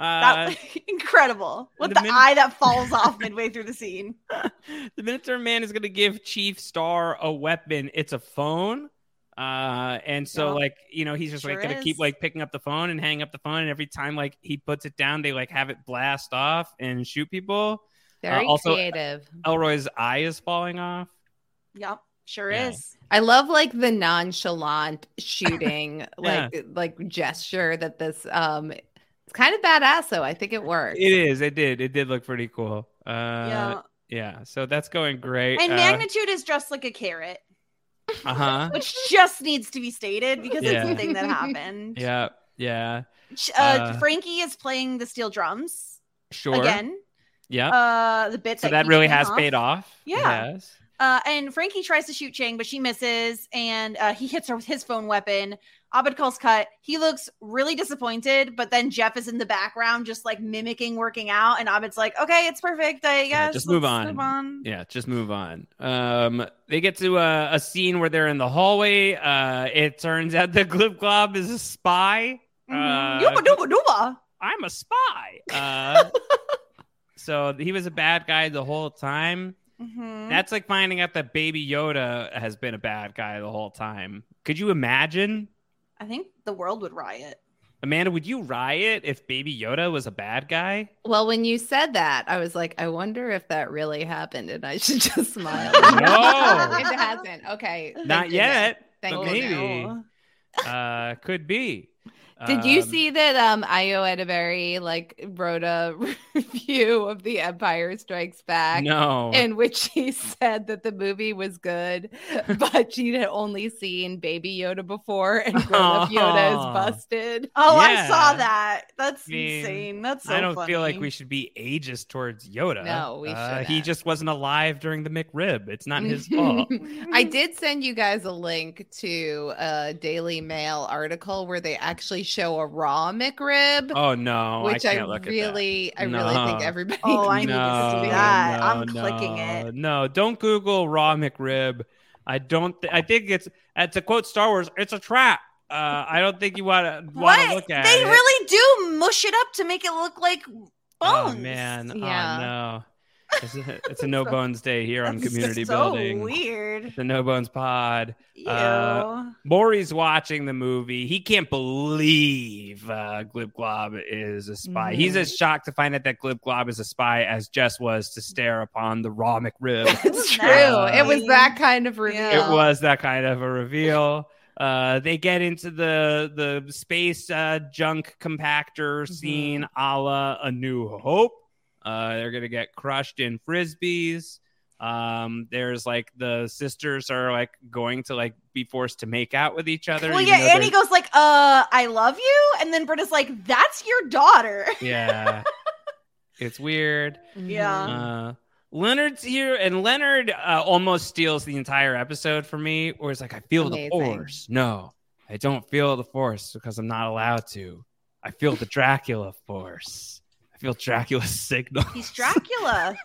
Incredible. With the eye that falls off midway through the scene. The Minotaur man is going to give Chief Star a weapon. It's a phone. And so like, you know, he's just like going to keep like picking up the phone and hang up the phone. And every time like he puts it down, they like have it blast off and shoot people. Very also, creative. Elroy's eye is falling off. Yep. Sure is. I love like the nonchalant shooting, like gesture that this, it's kind of badass, though. I think it works. It is. It did look pretty cool. Yeah. So that's going great. And Magnitude is dressed like a carrot. Which just needs to be stated because it's the thing that happened. Yeah. Frankie is playing the steel drums. Sure. Again. Yeah. The bit so that really has paid off. Yeah. And Frankie tries to shoot Chang, but she misses, and he hits her with his phone weapon. Abed calls cut. He looks really disappointed, but then Jeff is in the background just like mimicking working out, and Abed's like, okay, it's perfect, I guess. Just move on. Yeah, just move on. They get to a scene where they're in the hallway. It turns out that Glip Glop is a spy. Dooba dooba dooba. I'm a spy. So he was a bad guy the whole time. That's like finding out that Baby Yoda has been a bad guy the whole time. Could you imagine? I think the world would riot. Amanda, would you riot if Baby Yoda was a bad guy? Well, when you said that, I was like, I wonder if that really happened, and I should just smile. No. It hasn't. Okay. Not yet. Maybe. Could be. Did you see that Io Edeberry wrote a review of The Empire Strikes Back? No. In which she said that the movie was good, but she'd had only seen Baby Yoda before, and grown-up Yoda is busted. Oh, Yeah. I saw that. That's insane. That's so I don't funny. feel like we should be ageist towards Yoda. No, we shouldn't. He just wasn't alive during the McRib. It's not his fault. I did send you guys a link to a Daily Mail article where they actually show a raw McRib. Oh no, which I can't look at that. I really think everybody. Oh, I needs need to see see that. I'm clicking it. No, don't Google raw McRib. I don't. I think it's to quote Star Wars. It's a trap. I don't think you want to look at They it. really do mush it up to make it look like bones. Oh man. Yeah. Oh no. It's a no bones day here on That's Community so Building. weird. The No Bones Pod. Ew. Maury's watching the movie. He can't believe Glip Glob is a spy. He's as shocked to find out that Glip Glob is a spy as Jess was to stare upon the raw McRib. It's true. It was that kind of reveal. It was that kind of a reveal. They get into the space junk compactor scene a la A New Hope. They're going to get crushed in Frisbees. There's like the sisters are like going to like be forced to make out with each other. Well, yeah, Annie goes like, I love you. And then Britta's like, that's your daughter. Yeah. It's weird. Yeah. Leonard's here, and Leonard almost steals the entire episode for me, where it's like, I feel the Force. No, I don't feel the Force because I'm not allowed to. I feel the Dracula Force. I feel Dracula's signal. He's Dracula.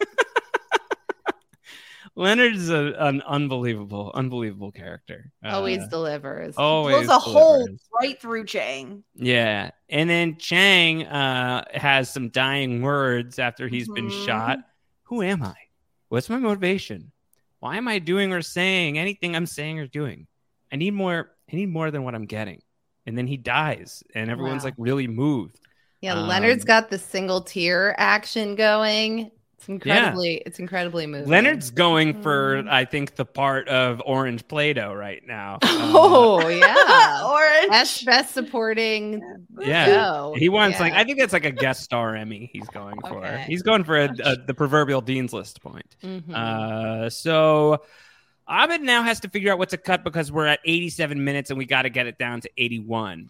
Leonard is an unbelievable character. Always delivers. Always blows a hole right through Chang. Yeah. And then Chang has some dying words after he's been shot. Who am I? What's my motivation? Why am I doing or saying anything I'm saying or doing? I need more than what I'm getting. And then he dies, and everyone's like really moved. Yeah, Leonard's got the single tear action going. It's incredibly moving. Leonard's going for, I think, the part of Orange Play-Doh right now. Oh yeah, Orange. Best supporting. Yeah, show. he wants I think that's like a guest star Emmy. He's going for. Okay. He's going for the proverbial Dean's List point. So Abed now has to figure out what to cut because we're at 87 minutes and we got to get it down to 81.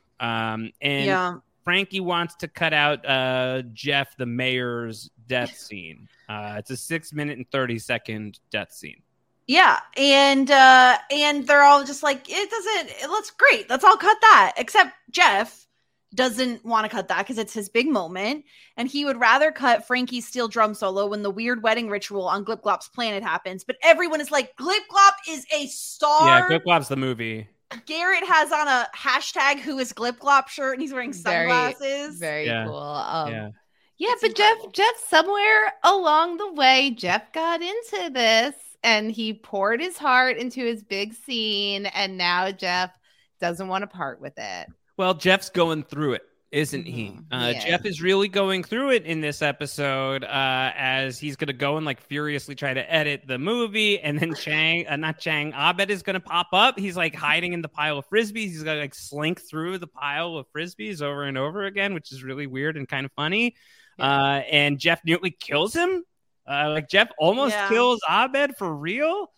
Frankie wants to cut out Jeff, the mayor's death scene. It's a 6 minute and 30-second death scene. Yeah, and they're all just like, it looks great. Let's all cut that. Except Jeff doesn't want to cut that because it's his big moment, and he would rather cut Frankie's steel drum solo when the weird wedding ritual on Glip Glop's planet happens. But everyone is like, Glip Glop is a star. Yeah, Glip Glop's the movie. Garrett has on a hashtag Who is Glip Glop shirt, and he's wearing sunglasses. Very cool. Yeah, but Jeff, somewhere along the way, Jeff got into this and he poured his heart into his big scene, and now Jeff doesn't want to part with it. Well, Jeff's going through it, isn't he? Jeff is really going through it in this episode as he's going to go and like furiously try to edit the movie. And then Abed is going to pop up. He's like hiding in the pile of Frisbees. He's going to like slink through the pile of Frisbees over and over again, which is really weird and kind of funny. And Jeff nearly kills him. Jeff almost kills Abed for real.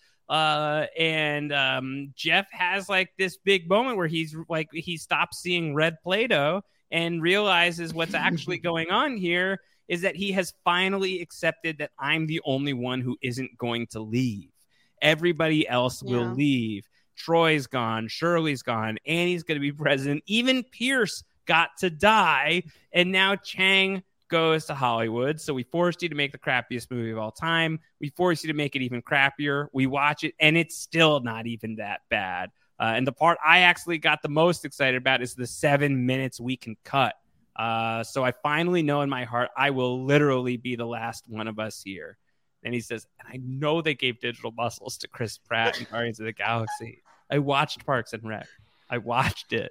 And Jeff has like this big moment where he stops seeing red Play-Doh and realizes what's actually going on here is that he has finally accepted that I'm the only one who isn't going to leave. Everybody else will leave. Troy's gone. Shirley's gone. Annie's going to be president. Even Pierce got to die. And now Chang goes to Hollywood. So we forced you to make the crappiest movie of all time. We forced you to make it even crappier. We watch it, and it's still not even that bad. And the part I actually got the most excited about is the 7 minutes we can cut. So I finally know in my heart I will literally be the last one of us here. And he says, and I know they gave digital muscles to Chris Pratt in Guardians of the Galaxy. I watched Parks and Rec. I watched it.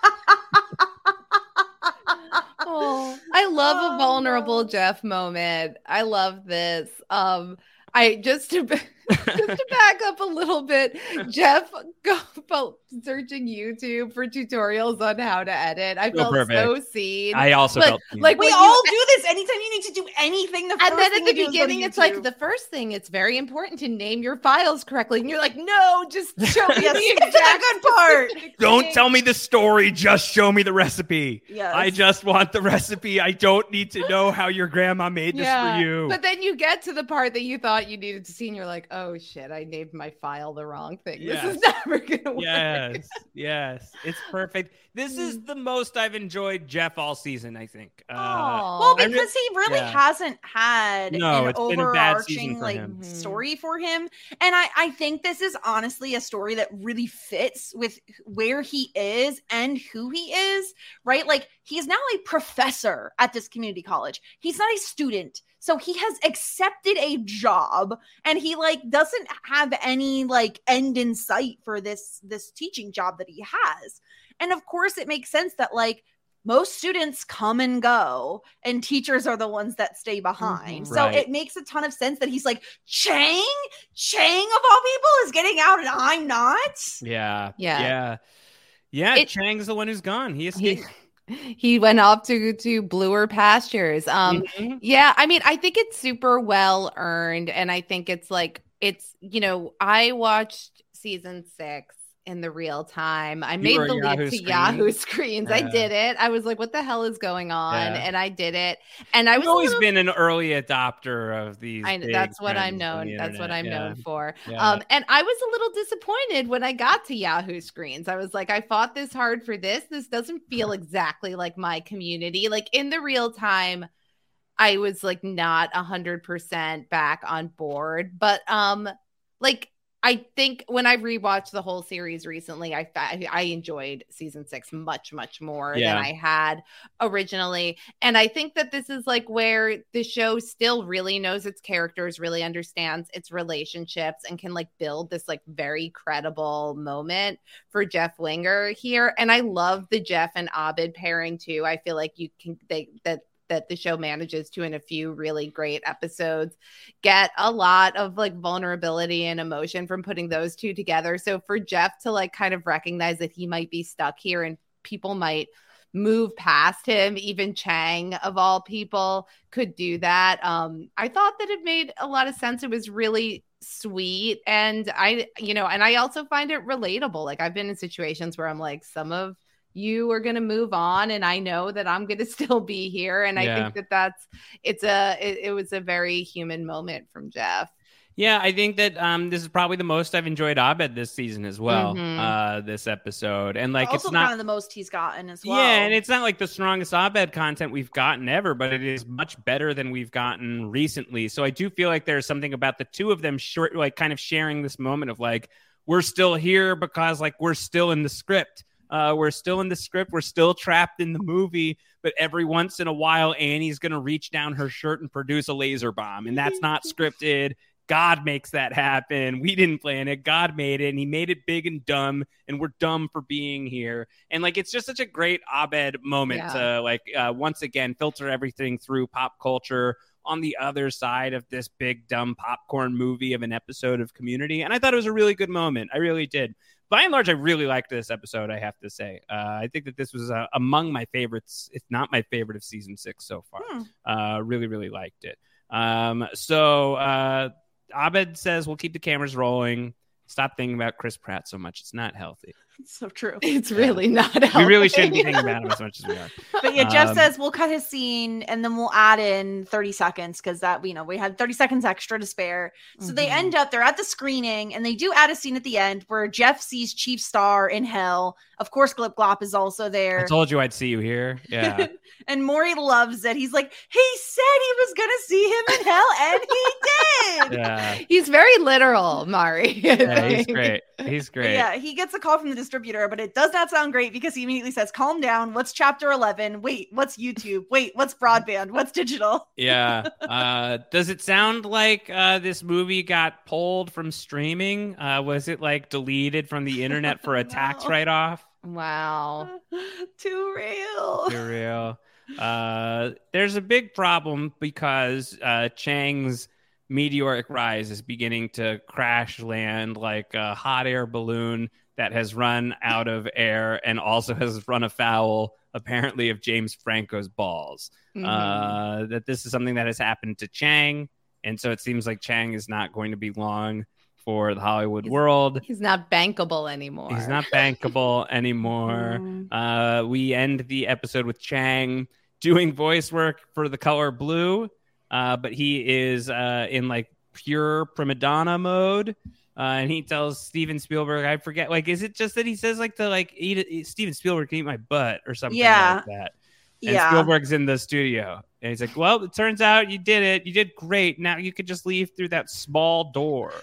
Oh, I love a vulnerable Jeff moment. I love this. Just to back up a little bit, Jeff felt searching YouTube for tutorials on how to edit. I felt so seen. I also felt like we all do this anytime you need to do anything. And then at the beginning, it's like the first thing. It's very important to name your files correctly, and you're like, no, just show me the exact good part. Don't tell me the story. Just show me the recipe. Yes. I just want the recipe. I don't need to know how your grandma made this for you. But then you get to the part that you thought you needed to see, and you're like, oh shit, I named my file the wrong thing. Yes. This is never gonna work. Yes, it's perfect. This is the most I've enjoyed Jeff all season, I think. Well, because he really hasn't had an overarching story for him. And I think this is honestly a story that really fits with where he is and who he is, right? Like, he's now a professor at this community college. He's not a student. So he has accepted a job, and he doesn't have any end in sight for this teaching job that he has. And of course it makes sense that most students come and go, and teachers are the ones that stay behind. So it makes a ton of sense that he's like, Chang of all people is getting out and I'm not. Yeah. Chang's the one who's gone. He escaped. He went off to bluer pastures. Yeah, I mean, I think it's super well earned, and I think it's I watched season 6 in the real time. I made the leap to Yahoo Screens. I did it. I was like, what the hell is going on? And I did it. And I've always been an early adopter of these. That's what I'm known. That's what I'm known for. And I was a little disappointed when I got to Yahoo Screens. I was like, I fought this hard for this. This doesn't feel exactly like my community. Like, in the real time, I was not 100% back on board. But I think when I rewatched the whole series recently, I enjoyed season 6 much, much more than I had originally. And I think that this is where the show still really knows its characters, really understands its relationships, and can build this very credible moment for Jeff Winger here. And I love the Jeff and Abed pairing too. I feel like that the show manages to, in a few really great episodes, get a lot of vulnerability and emotion from putting those two together. So for Jeff to kind of recognize that he might be stuck here and people might move past him, even Chang of all people could do that. I thought that it made a lot of sense. It was really sweet. And I also find it relatable. I've been in situations where I'm some of you are going to move on, and I know that I'm going to still be here. And I think it was a very human moment from Jeff. Yeah, I think that this is probably the most I've enjoyed Abed this season as well. This episode, and also it's not kind of the most he's gotten as well. Yeah, and it's not the strongest Abed content we've gotten ever, but it is much better than we've gotten recently. So I do feel like there's something about the two of them kind of sharing this moment of we're still here because we're still in the script. We're still in the script. We're still trapped in the movie. But every once in a while, Annie's going to reach down her shirt and produce a laser bomb. And that's not scripted. God makes that happen. We didn't plan it. God made it. And he made it big and dumb. And we're dumb for being here. And it's just such a great Abed moment to once again, filter everything through pop culture on the other side of this big, dumb popcorn movie of an episode of Community. And I thought it was a really good moment. I really did. By and large, I really liked this episode, I have to say. I think that this was among my favorites, if not my favorite of season 6 so far. Really, really liked it. So Abed says, we'll keep the cameras rolling. Stop thinking about Chris Pratt so much. It's not healthy. So true. It's really not helping. We really shouldn't be thinking about him as much as we are. But yeah, Jeff says we'll cut his scene and then we'll add in 30 seconds because that we had 30 seconds extra to spare. So they're at the screening and they do add a scene at the end where Jeff sees Chief Star in hell. Of course, Glip Glop is also there. I told you I'd see you here. Yeah. And Maury loves it. He's like, he said he was going to see him in hell, and he did. Yeah. He's very literal, Mari. Yeah, he's great. He's great. Yeah, he gets a call from the distributor, but it does not sound great because he immediately says, calm down. What's chapter 11? Wait, what's YouTube? Wait, what's broadband? What's digital? Yeah. Does it sound like this movie got pulled from streaming? Was it like deleted from the internet for a tax write-off? Wow. Too real. Too real. There's a big problem because Chang's meteoric rise is beginning to crash land like a hot air balloon that has run out of air and also has run afoul, apparently, of James Franco's balls. That this is something that has happened to Chang, and so it seems like Chang is not going to be long for the Hollywood world. He's not bankable anymore. He's not bankable anymore. We end the episode with Chang doing voice work for The Color Blue, but he is in like pure prima donna mode. And he tells Steven Spielberg, I forget, like, is it just that he says like to like eat Steven Spielberg can eat my butt or something like that? And Spielberg's in the studio. And he's like, well, it turns out you did it. You did great. Now you could just leave through that small door.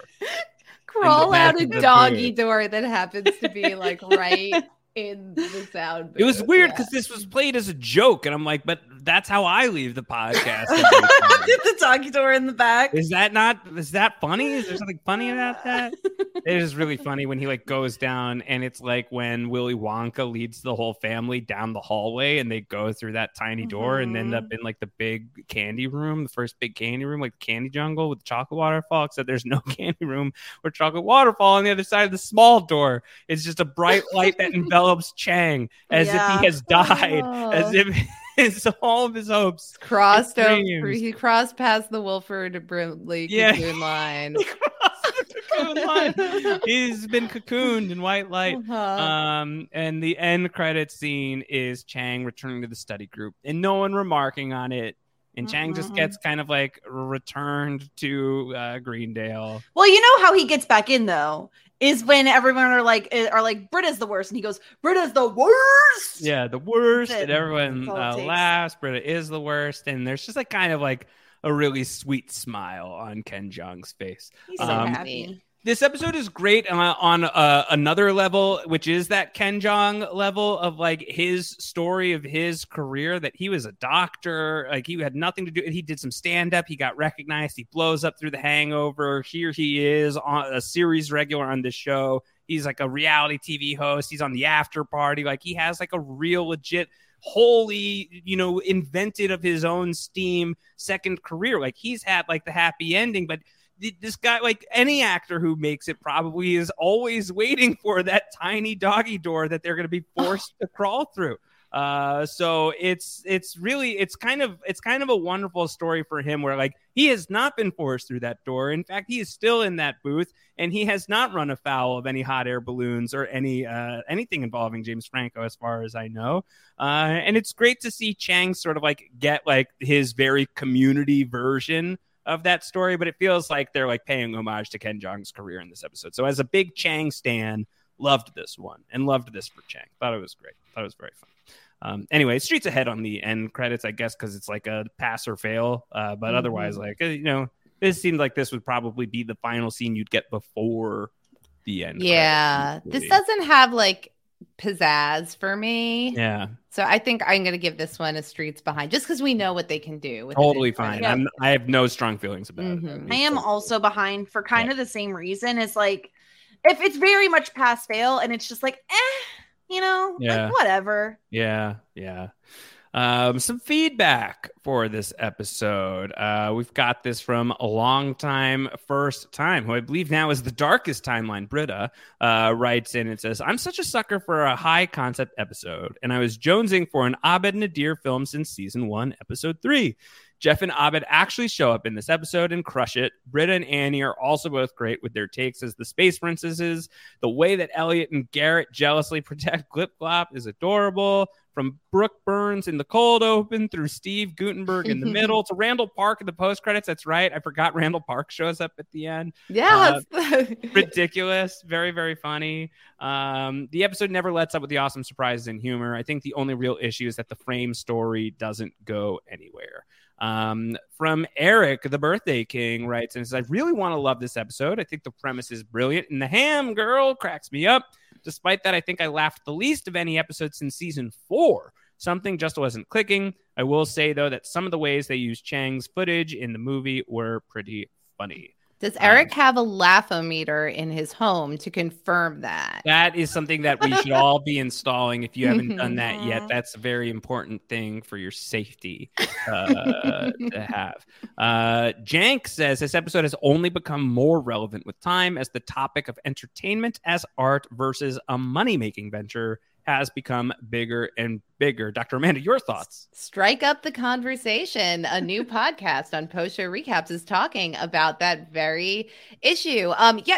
Crawl out a doggy door that happens to be like right in the sound booth. It was weird because this was played as a joke. And I'm like, but that's how I leave the podcast. The doggy door in the back. Is that funny? Is there something funny about that? It is really funny when he like goes down and it's like when Willy Wonka leads the whole family down the hallway and they go through that tiny door and end up in like the big candy room, the first big candy room, like the candy jungle with the chocolate waterfall, except there's no candy room or chocolate waterfall on the other side of the small door. It's just a bright light that envelops Chang as if he has died, as if it's all of his hopes crossed over. He crossed past the Wilford Brimley cocoon line. He's been cocooned in white light. And the end credit scene is Chang returning to the study group and no one remarking on it. And Chang just gets kind of like returned to Greendale. Well, you know how he gets back in though is when everyone are like Britta's the worst, and he goes, Britta's the worst. Yeah, the worst, and everyone laughs. Britta is the worst, and there's just like kind of like a really sweet smile on Ken Jeong's face. He's so happy. This episode is great on another level, which is that Ken Jeong level of like his story of his career, that he was a doctor, like he had nothing to do. He did some stand up. He got recognized. He blows up through The Hangover. Here he is on a series regular on this show. He's like a reality TV host. He's on The After Party. Like he has like a real legit, wholly, invented of his own steam second career. Like he's had like the happy ending, but this guy, like any actor who makes it, probably is always waiting for that tiny doggy door that they're going to be forced to crawl through. So it's kind of a wonderful story for him where like he has not been forced through that door. In fact, he is still in that booth and he has not run afoul of any hot air balloons or anything involving James Franco, as far as I know. And it's great to see Chang sort of like get like his very Community version of that story, but it feels like they're like paying homage to Ken Jeong's career in this episode. So as a big Chang stan, loved this one and loved this for Chang. Thought it was great. Thought it was very fun. Anyway, Streets Ahead on the end credits, I guess, because it's like a pass or fail. But otherwise, like, this seemed like this would probably be the final scene you'd get before the end. Yeah. This doesn't have like pizzazz for me. Yeah. So I think I'm going to give this one a Streets Behind just because we know what they can do. With totally fine. Yeah. I have no strong feelings about it. I am also behind for kind of the same reason. Is like, if it's very much pass fail and it's just like, like whatever. Yeah. Some feedback for this episode. We've got this from a long time first time, who I believe now is the darkest timeline. Britta writes in and says, I'm such a sucker for a high concept episode, and I was jonesing for an Abed Nadir film since season 1, episode 3. Jeff and Abed actually show up in this episode and crush it. Britta and Annie are also both great with their takes as the space princesses. The way that Elliot and Garrett jealously protect Glip Glop is adorable. From Brooke Burns in the cold open through Steve Gutenberg in the middle to Randall Park in the post credits. That's right. I forgot Randall Park shows up at the end. Yeah. Ridiculous. Very, very funny. The episode never lets up with the awesome surprises and humor. I think the only real issue is that the frame story doesn't go anywhere. From Eric, the birthday king, writes and says, I really want to love this episode. I think the premise is brilliant, and the ham girl cracks me up. Despite that, I think I laughed the least of any episode since season 4. Something just wasn't clicking. I will say, though, that some of the ways they used Chang's footage in the movie were pretty funny. Does Eric have a laugh-o-meter in his home to confirm that? That is something that we should all be installing if you haven't done that yet. That's a very important thing for your safety to have. Jank says this episode has only become more relevant with time as the topic of entertainment as art versus a money-making venture has become bigger and bigger. Dr. Amanda, your thoughts? Strike up the conversation. A new podcast on Post Show Recaps is talking about that very issue.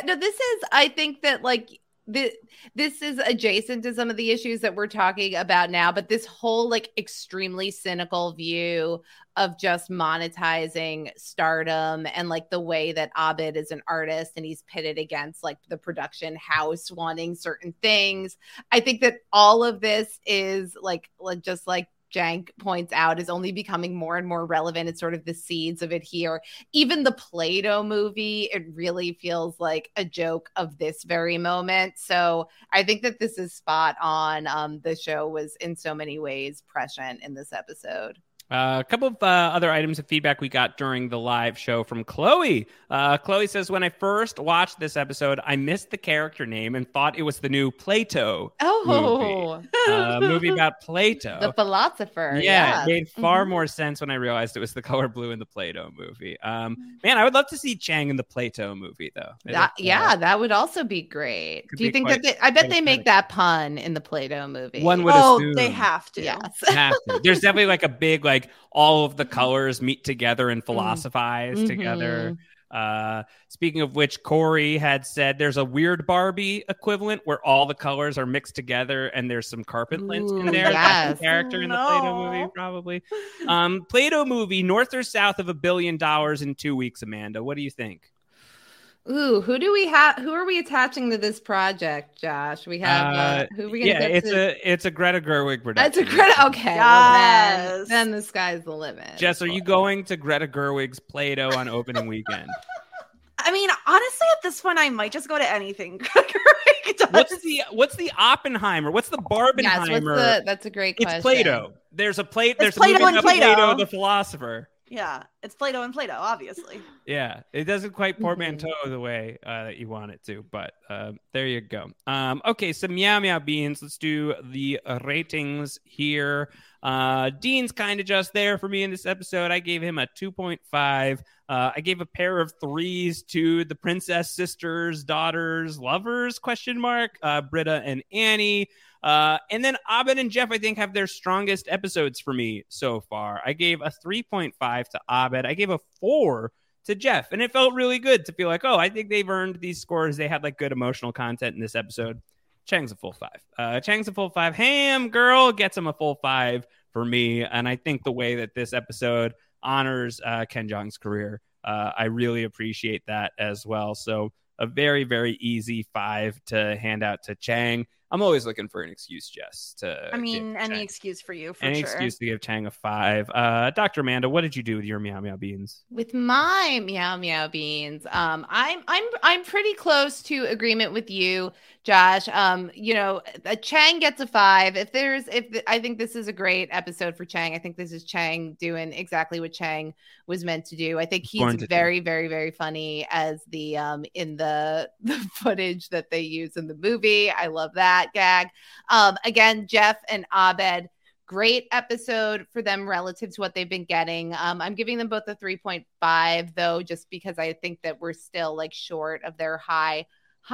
I think that this is adjacent to some of the issues that we're talking about now, but this whole extremely cynical view of just monetizing stardom and the way that Abed is an artist and he's pitted against the production house wanting certain things. I think that all of this is just like Jank points out, is only becoming more and more relevant. It's sort of the seeds of it here. Even the Play-Doh movie, it really feels like a joke of this very moment. So I think that this is spot on. The show was in so many ways prescient in this episode. A couple of other items of feedback we got during the live show from Chloe. Chloe says, when I first watched this episode, I missed the character name and thought it was the new Plato movie about Plato. The philosopher. Yeah, it made far more sense when I realized it was the color blue in the Plato movie. Man, I would love to see Chang in the Plato movie, though. That would also be great. Do you think that I bet they make that pun in the Plato movie? One would assume. They have to. Yes. Have to. There's definitely a big, all of the colors meet together and philosophize together. Speaking of which, Corey had said there's a weird Barbie equivalent where all the colors are mixed together and there's some carpet lint in there. Yes. That's the character in the Play-Doh movie, probably. Play-Doh movie, north or south of $1 billion in 2 weeks, Amanda. What do you think? Ooh, who do we have? Who are we attaching to this project, Josh? We have who are we going to get to? It's a Greta Gerwig production. It's a Greta. Okay, yes. then the sky's the limit. Jess, are you going to Greta Gerwig's Play-Doh on opening weekend? I mean, honestly, at this point, I might just go to anything Greta Gerwig does. What's the Oppenheimer? What's the Barbenheimer? Yes, that's a great question. It's Play-Doh. There's a movie Play-Doh and about Play-Doh, the philosopher. Yeah, it's Play-Doh and Play-Doh, obviously. Yeah, it doesn't quite portmanteau the way that you want it to, but there you go. Okay, so Meow Meow Beans. Let's do the ratings here. Dean's kind of just there for me in this episode. I gave him a 2.5. I gave a pair of 3s to the princess sisters, daughters, lovers, ? Britta and Annie. And then Abed and Jeff, I think, have their strongest episodes for me so far. I gave a 3.5 to Abed. I gave a 4 to Jeff. And it felt really good to feel like, I think they've earned these scores. They had good emotional content in this episode. Chang's a full 5. Chang's a full 5. Ham Girl gets him a full 5 for me. And I think the way that this episode honors Ken Jeong's career, I really appreciate that as well. So a very, very easy 5 to hand out to Chang. I'm always looking for an excuse, Jess. Any excuse for you, for any sure. excuse to give Chang a 5. Dr. Amanda, what did you do with your Meow Meow Beans? With my Meow Meow Beans, I'm pretty close to agreement with you, Josh. Chang gets a 5. I think this is a great episode for Chang. I think this is Chang doing exactly what Chang was meant to do. I think he's very, very, very funny as the in the footage that they use in the movie. I love that gag. Again, Jeff and Abed, Great episode for them relative to what they've been getting. I'm giving them both a 3.5 though, just because I think that we're still like short of their highs.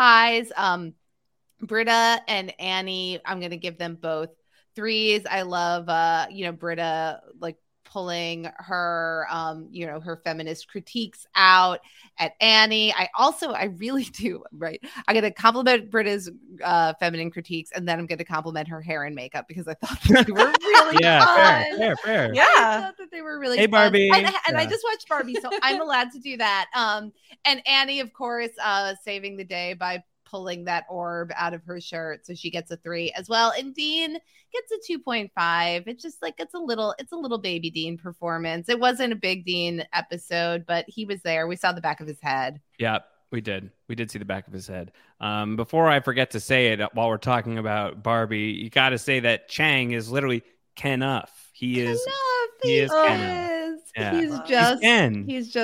Britta and Annie, I'm going to give them both 3s. I love, Britta like pulling her, her feminist critiques out at Annie. I really do, right? I'm going to compliment Britta's feminine critiques, and then I'm going to compliment her hair and makeup because I thought that they were really fun. Fair. Yeah. I thought that they were really fun. Barbie. And I just watched Barbie, so I'm allowed to do that. And Annie, of course, saving the day by pulling that orb out of her shirt, so she gets a 3 as well. And Dean gets a 2.5. It's just like it's a little baby Dean performance. It wasn't a big Dean episode, but he was there. We saw the back of his head. Yeah, we did see the back of his head. Before I forget to say it, while we're talking about Barbie, you got to say that Chang is literally Kenuff. He is Ken. Yeah. He's just Ken.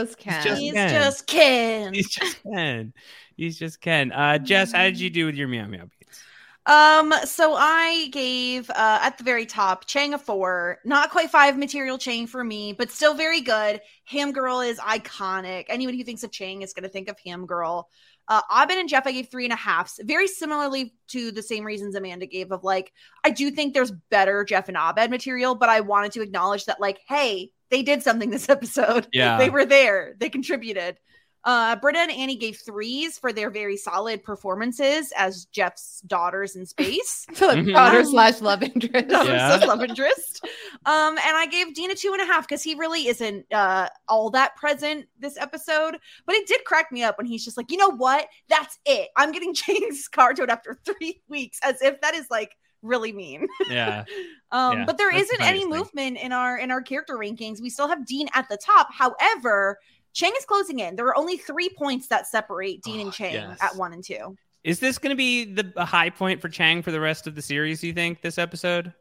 Jess, how did you do with your Meow Meow Beans? So I gave at the very top Chang a 4. Not quite 5 material Chang for me, but still very good. Ham Girl is iconic. Anyone who thinks of Chang is going to think of Ham Girl. Abed and Jeff I gave 3.5, very similarly to the same reasons Amanda gave of like, I do think there's better Jeff and Abed material, but I wanted to acknowledge that like, hey, they did something this episode. Yeah. They were there. They contributed. Britta and Annie gave 3s for their very solid performances as Jeff's daughters in space. Daughter/love interest. Love interest. And I gave Dean a 2.5 because he really isn't all that present this episode. But it did crack me up when he's just like, you know what? That's it. I'm getting Chang's car towed after 3 weeks, as if that is like really mean. Yeah. But there isn't any movement in our character rankings. We still have Dean at the top. However, Chang is closing in. There are only 3 points that separate Dean and Chang at 1 and 2. Is this going to be a high point for Chang for the rest of the series, you think, this episode?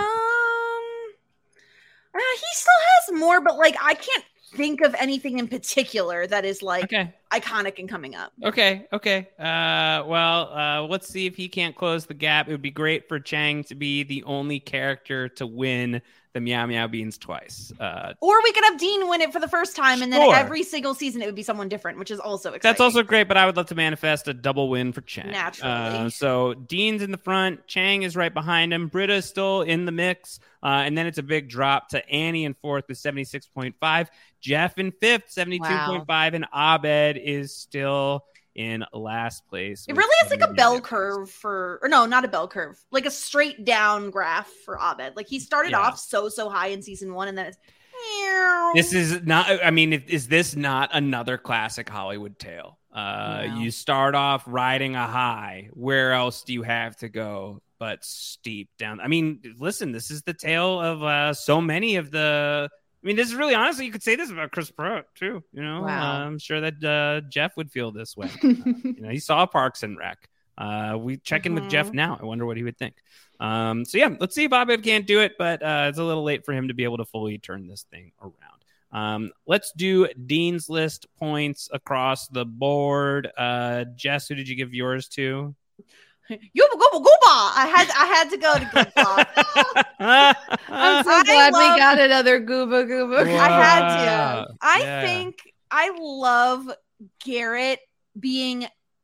He still has more, but like I can't think of anything in particular that is like iconic and coming up. Okay. Well, let's see if he can't close the gap. It would be great for Chang to be the only character to win the Meow Meow Beans twice. Or we could have Dean win it for the first time, and then every single season it would be someone different, which is also exciting. That's also great, but I would love to manifest a double win for Chang. Naturally. So Dean's in the front. Chang is right behind him. Britta's still in the mix. And then it's a big drop to Annie in 4th with 76.5. Jeff in 5th, 72.5. Wow. And Abed is still in last place. It really is like a bell curve not a bell curve, like a straight down graph for Abed. Like he started off so high in season 1, and then it's this is not, I mean, is this not another classic Hollywood tale? You start off riding a high. Where else do you have to go but steep down? I mean, listen, this is the tale of so many of the. I mean, this is really, honestly, you could say this about Chris Pratt too. You know, I'm sure that Jeff would feel this way. He saw Parks and Rec. We check in with Jeff now. I wonder what he would think. So yeah, let's see if Abed can't do it, but it's a little late for him to be able to fully turn this thing around. Let's do Dean's List points across the board. Jess, who did you give yours to? Yuba Gooba Gooba. I had to go to Gooba. I'm so glad we got another Gooba Gooba. Wow. I had to. I think I love Garrett being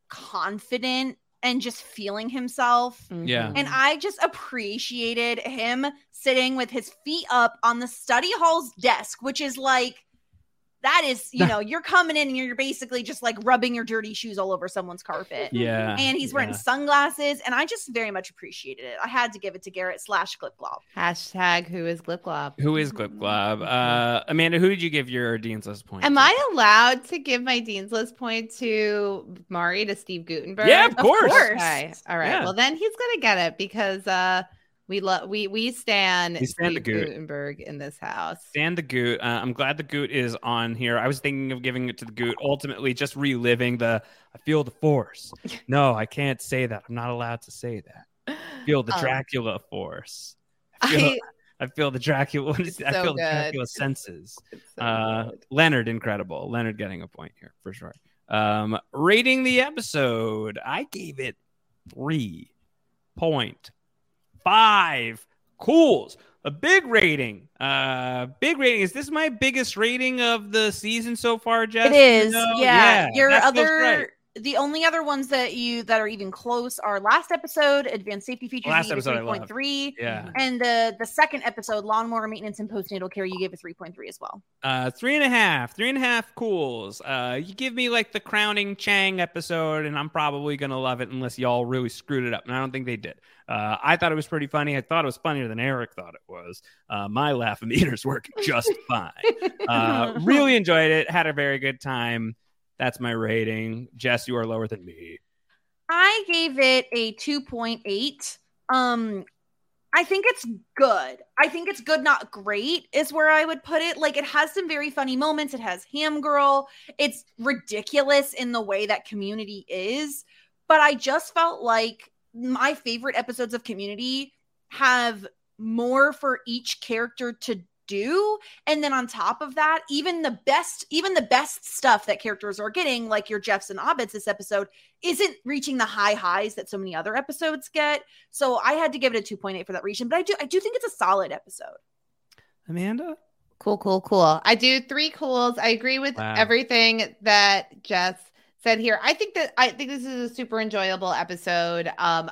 confident and just feeling himself. Yeah. And I just appreciated him sitting with his feet up on the study hall's desk, which is like, that is, you're coming in and you're basically just like rubbing your dirty shoes all over someone's carpet. Yeah. And he's wearing sunglasses. And I just very much appreciated it. I had to give it to Garrett / Glip-Glop. # who is Glip-Glop? Who is Glip-Glop? Amanda, who did you give your Dean's List point Am I allowed to give my Dean's List point to Mari, to Steve Gutenberg? Yeah, of course. Okay. All right. Yeah. Well, then he's going to get it because we stand the Goot. Gutenberg in this house. Stand the Goot. I'm glad the Goot is on here. I was thinking of giving it to the Goot, ultimately just reliving I feel the force. No, I can't say that. I'm not allowed to say that. I feel the Dracula force. I feel the Dracula. I feel the Dracula senses. Leonard, incredible. Leonard getting a point here for sure. Rating the episode, I gave it 3.5 Cools. A big rating. Big rating. Is this my biggest rating of the season so far, Jess? It is. No? Yeah. Your that feels right. The only other ones that are even close are last episode, advanced safety features, Last you gave episode a 3.3. Yeah. And the second episode, lawnmower maintenance and postnatal care, you gave a 3.3 as well. 3.5 cools. You give me like the crowning Chang episode, and I'm probably gonna love it unless y'all really screwed it up. And I don't think they did. I thought it was pretty funny. I thought it was funnier than Eric thought it was. My laugh-o-meter's working just fine. Really enjoyed it. Had a very good time. That's my rating. Jess, you are lower than me. I gave it a 2.8. I think it's good. I think it's good, not great, is where I would put it. Like, it has some very funny moments. It has Ham Girl. It's ridiculous in the way that Community is. But I just felt like my favorite episodes of Community have more for each character to do, and then on top of that, even the best stuff that characters are getting, like your Jeffs and Abeds this episode, isn't reaching the high highs that so many other episodes get. So I had to give it a 2.8 for that reason, but I do think it's a solid episode. Amanda? Cool. I do 3 cools. I agree with everything that Jess said here. I think this is a super enjoyable episode.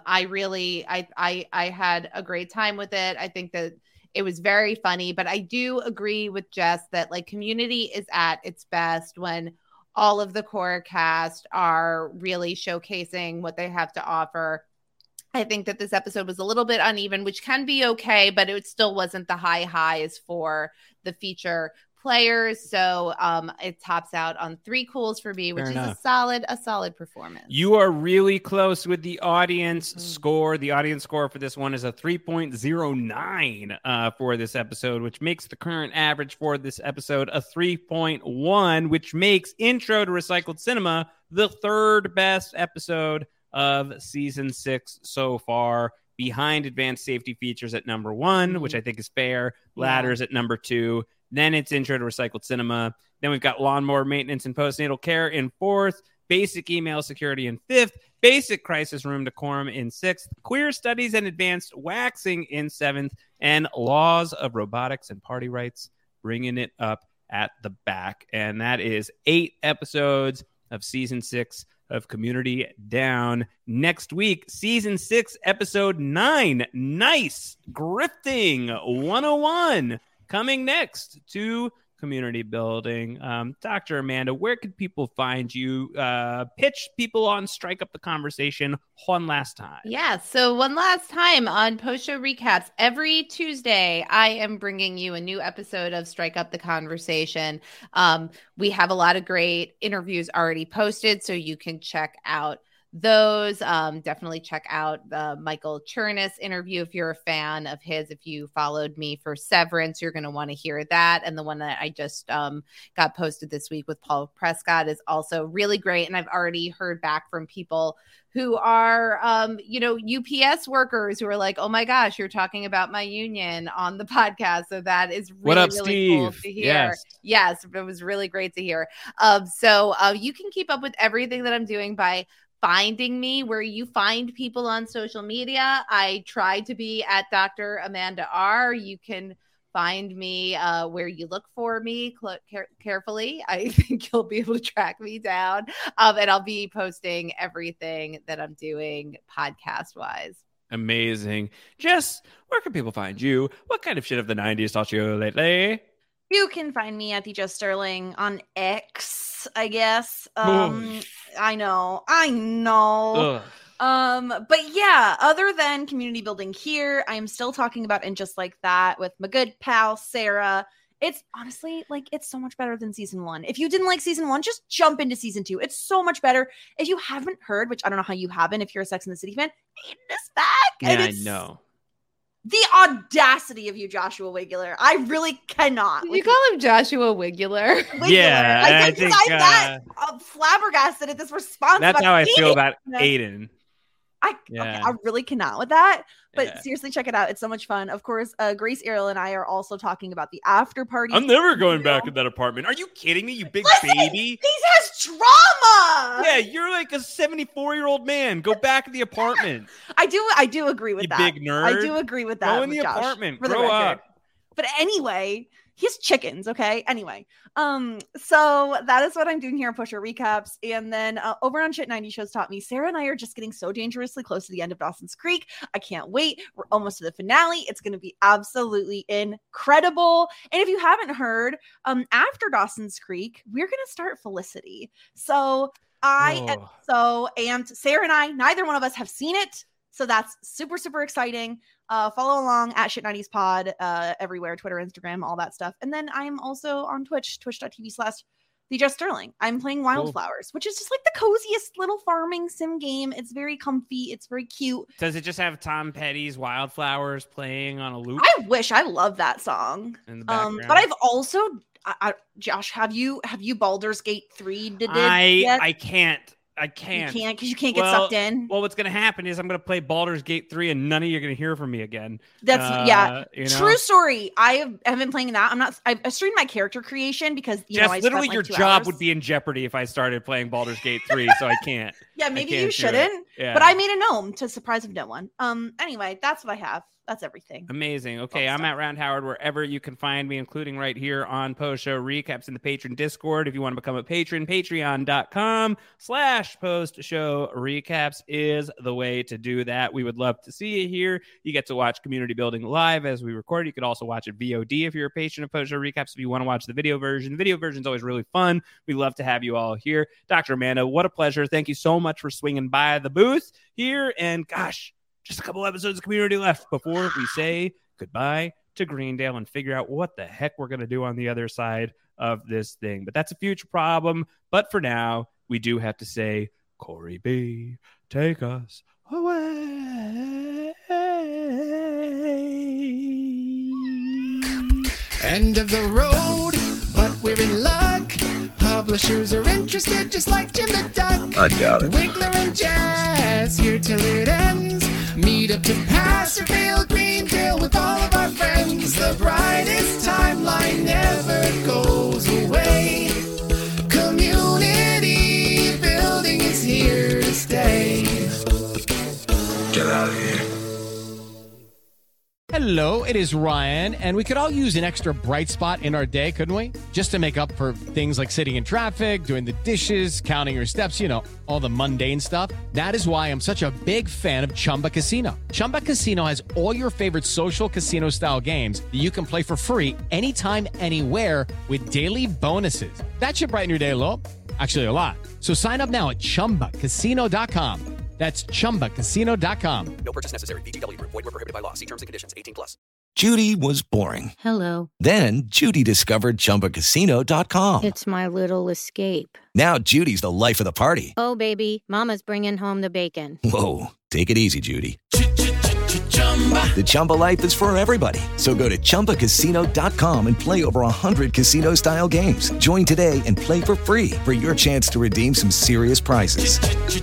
I had a great time with it. I think that it was very funny, but I do agree with Jess that like Community is at its best when all of the core cast are really showcasing what they have to offer. I think that this episode was a little bit uneven, which can be okay, but it still wasn't the high highs for the feature players. So it tops out on 3 cools for me, which is a solid performance. You are really close with the audience score. The audience score for this one is a 3.09 for this episode, which makes the current average for this episode a 3.1, which makes Intro to Recycled Cinema the 3rd best episode of season 6 so far, behind Advanced Safety Features at number 1, which I think is fair. Ladders at number 2. Then it's Intro to Recycled Cinema. Then we've got Lawnmower Maintenance and Postnatal Care in 4th, Basic Email Security in 5th, Basic Crisis Room Decorum in 6th, Queer Studies and Advanced Waxing in 7th, and Laws of Robotics and Party Rights bringing it up at the back. And that is 8 episodes of season 6 of Community down. Next week, season 6, episode 9, Nice Grifting 101. Coming next to Community Building. Dr. Amanda, where could people find you? Pitch people on Strike Up the Conversation one last time. Yeah, so one last time on post-show recaps. Every Tuesday, I am bringing you a new episode of Strike Up the Conversation. We have a lot of great interviews already posted, so you can check out those. Definitely check out the Michael Chernus interview if you're a fan of his. If you followed me for Severance, you're going to want to hear that. And the one that I just got posted this week with Paul Prescott is also really great. And I've already heard back from people who are, UPS workers who are like, oh my gosh, you're talking about my union on the podcast. So that is really, really cool to hear. Yes, it was really great to hear. So you can keep up with everything that I'm doing by finding me where you find people on social media. I try to be at Dr. Amanda R. You can find me where you look for me carefully. I think you'll be able to track me down. And I'll be posting everything that I'm doing podcast wise. Amazing. Jess, where can people find you? What kind of shit of the 90s taught you lately? You can find me at the Jess Sterling on X, I guess. I know. But yeah, other than Community Building here, I am still talking about And Just Like That with my good pal, Sarah. It's honestly, it's so much better than season 1. If you didn't like season 1, just jump into season 2. It's so much better. If you haven't heard, which I don't know how you haven't, if you're a Sex and the City fan, Aiden is back. Yeah, I know. The audacity of you, Joshua Wiguler. I really cannot. You call him Joshua Wiguler? Yeah, I think I'm that flabbergasted at this response. That's how I feel about Aiden. I really cannot with that. But seriously, check it out. It's so much fun. Of course, Grace, Ariel, and I are also talking about the after party. I'm never going back in that apartment. Are you kidding me, you big baby? These has drama. Yeah, you're like a 74-year-old man. Go back to the apartment. I do agree with that. You big nerd. I do agree with that. Go in the apartment. Grow up. But anyway, he has chickens, okay? Anyway, so that is what I'm doing here on Post Show Recaps. And then over on Shit 90 Shows Taught Me, Sarah and I are just getting so dangerously close to the end of Dawson's Creek. I can't wait. We're almost to the finale. It's going to be absolutely incredible. And if you haven't heard, after Dawson's Creek, we're going to start Felicity. So and Sarah and I, neither one of us have seen it. So that's super, super exciting. Follow along at Shit90s Pod everywhere, Twitter, Instagram, all that stuff. And then I'm also on Twitch, twitch.tv/TheJessSterling. I'm playing Wildflowers, which is just like the coziest little farming sim game. It's very comfy. It's very cute. Does it just have Tom Petty's Wildflowers playing on a loop? I wish. I love that song. In the background. But I've also, Josh, have you Baldur's Gate 3 yet? I can't. You can't because you can't get sucked in. Well, what's going to happen is I'm going to play Baldur's Gate 3 and none of you are going to hear from me again. That's true story. I have been playing that. I streamed my character creation because literally your job would be in jeopardy if I started playing Baldur's Gate 3, so I can't. Yeah, maybe you shouldn't. Yeah. But I made a gnome to surprise no one. Anyway, that's what I have. That's everything. Amazing. Okay, I'm at Round Howard wherever you can find me, including right here on Post Show Recaps in the Patreon Discord. If you want to become a patron, patreon.com/Post Show Recaps is the way to do that. We would love to see you here. You get to watch Community Building live as we record. You could also watch it VOD if you're a patron of Post Show Recaps. If you want to watch the video version, the video version is always really fun. We love to have you all here. Dr. Amanda, what a pleasure. Thank you so much for swinging by the booth here. And gosh, just a couple episodes of Community left before we say goodbye to Greendale and figure out what the heck we're going to do on the other side of this thing. But that's a future problem. But for now, we do have to say, Corey B, take us away. End of the road, but we're in luck. Publishers are interested, just like Jim the Duck. I doubt it. Wiggler and Jazz, here till it ends. Meet up to Passerville, Greendale with all of our friends. The brightest timeline never goes away. Community building is here to stay. Get out of here. Hello, it is Ryan, and we could all use an extra bright spot in our day, couldn't we? Just to make up for things like sitting in traffic, doing the dishes, counting your steps, all the mundane stuff. That is why I'm such a big fan of Chumba Casino. Chumba Casino has all your favorite social casino-style games that you can play for free anytime, anywhere with daily bonuses. That should brighten your day a little. Actually, a lot. So sign up now at ChumbaCasino.com. That's ChumbaCasino.com. No purchase necessary. VGW Group. Void where prohibited by law. See terms and conditions. 18+. Judy was boring. Hello. Then Judy discovered ChumbaCasino.com. It's my little escape. Now Judy's the life of the party. Oh, baby, mama's bringing home the bacon. Whoa, take it easy, Judy. The Chumba life is for everybody. So go to ChumbaCasino.com and play over 100 casino-style games. Join today and play for free for your chance to redeem some serious prizes.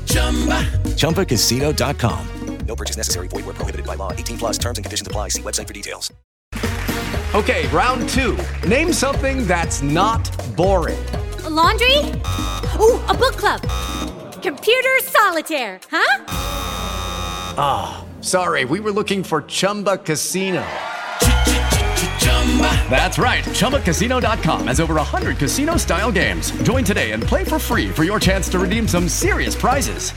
ChumbaCasino.com. No purchase necessary. Void where prohibited by law. 18+. Terms and conditions apply. See website for details. Okay, round two. Name something that's not boring. A laundry? Ooh, a book club. Computer solitaire, huh? Ah, sorry, we were looking for Chumba Casino. That's right, ChumbaCasino.com has over 100 casino-style games. Join today and play for free for your chance to redeem some serious prizes.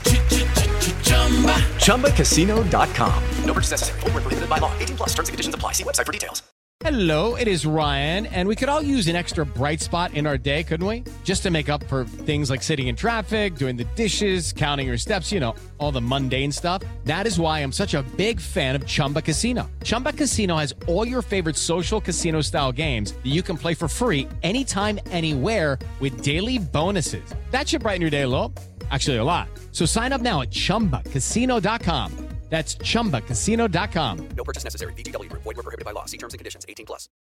ChumbaCasino.com. No purchase necessary. Void where prohibited by law. 18+. Terms and conditions apply. See website for details. Hello, it is Ryan, and we could all use an extra bright spot in our day, couldn't we? Just to make up for things like sitting in traffic, doing the dishes, counting your steps, all the mundane stuff. That is why I'm such a big fan of Chumba Casino. Chumba Casino has all your favorite social casino-style games that you can play for free anytime, anywhere with daily bonuses. That should brighten your day a little. Actually, a lot. So sign up now at ChumbaCasino.com. That's ChumbaCasino.com. No purchase necessary. VGW Group. Void where prohibited by law. See terms and conditions. 18+.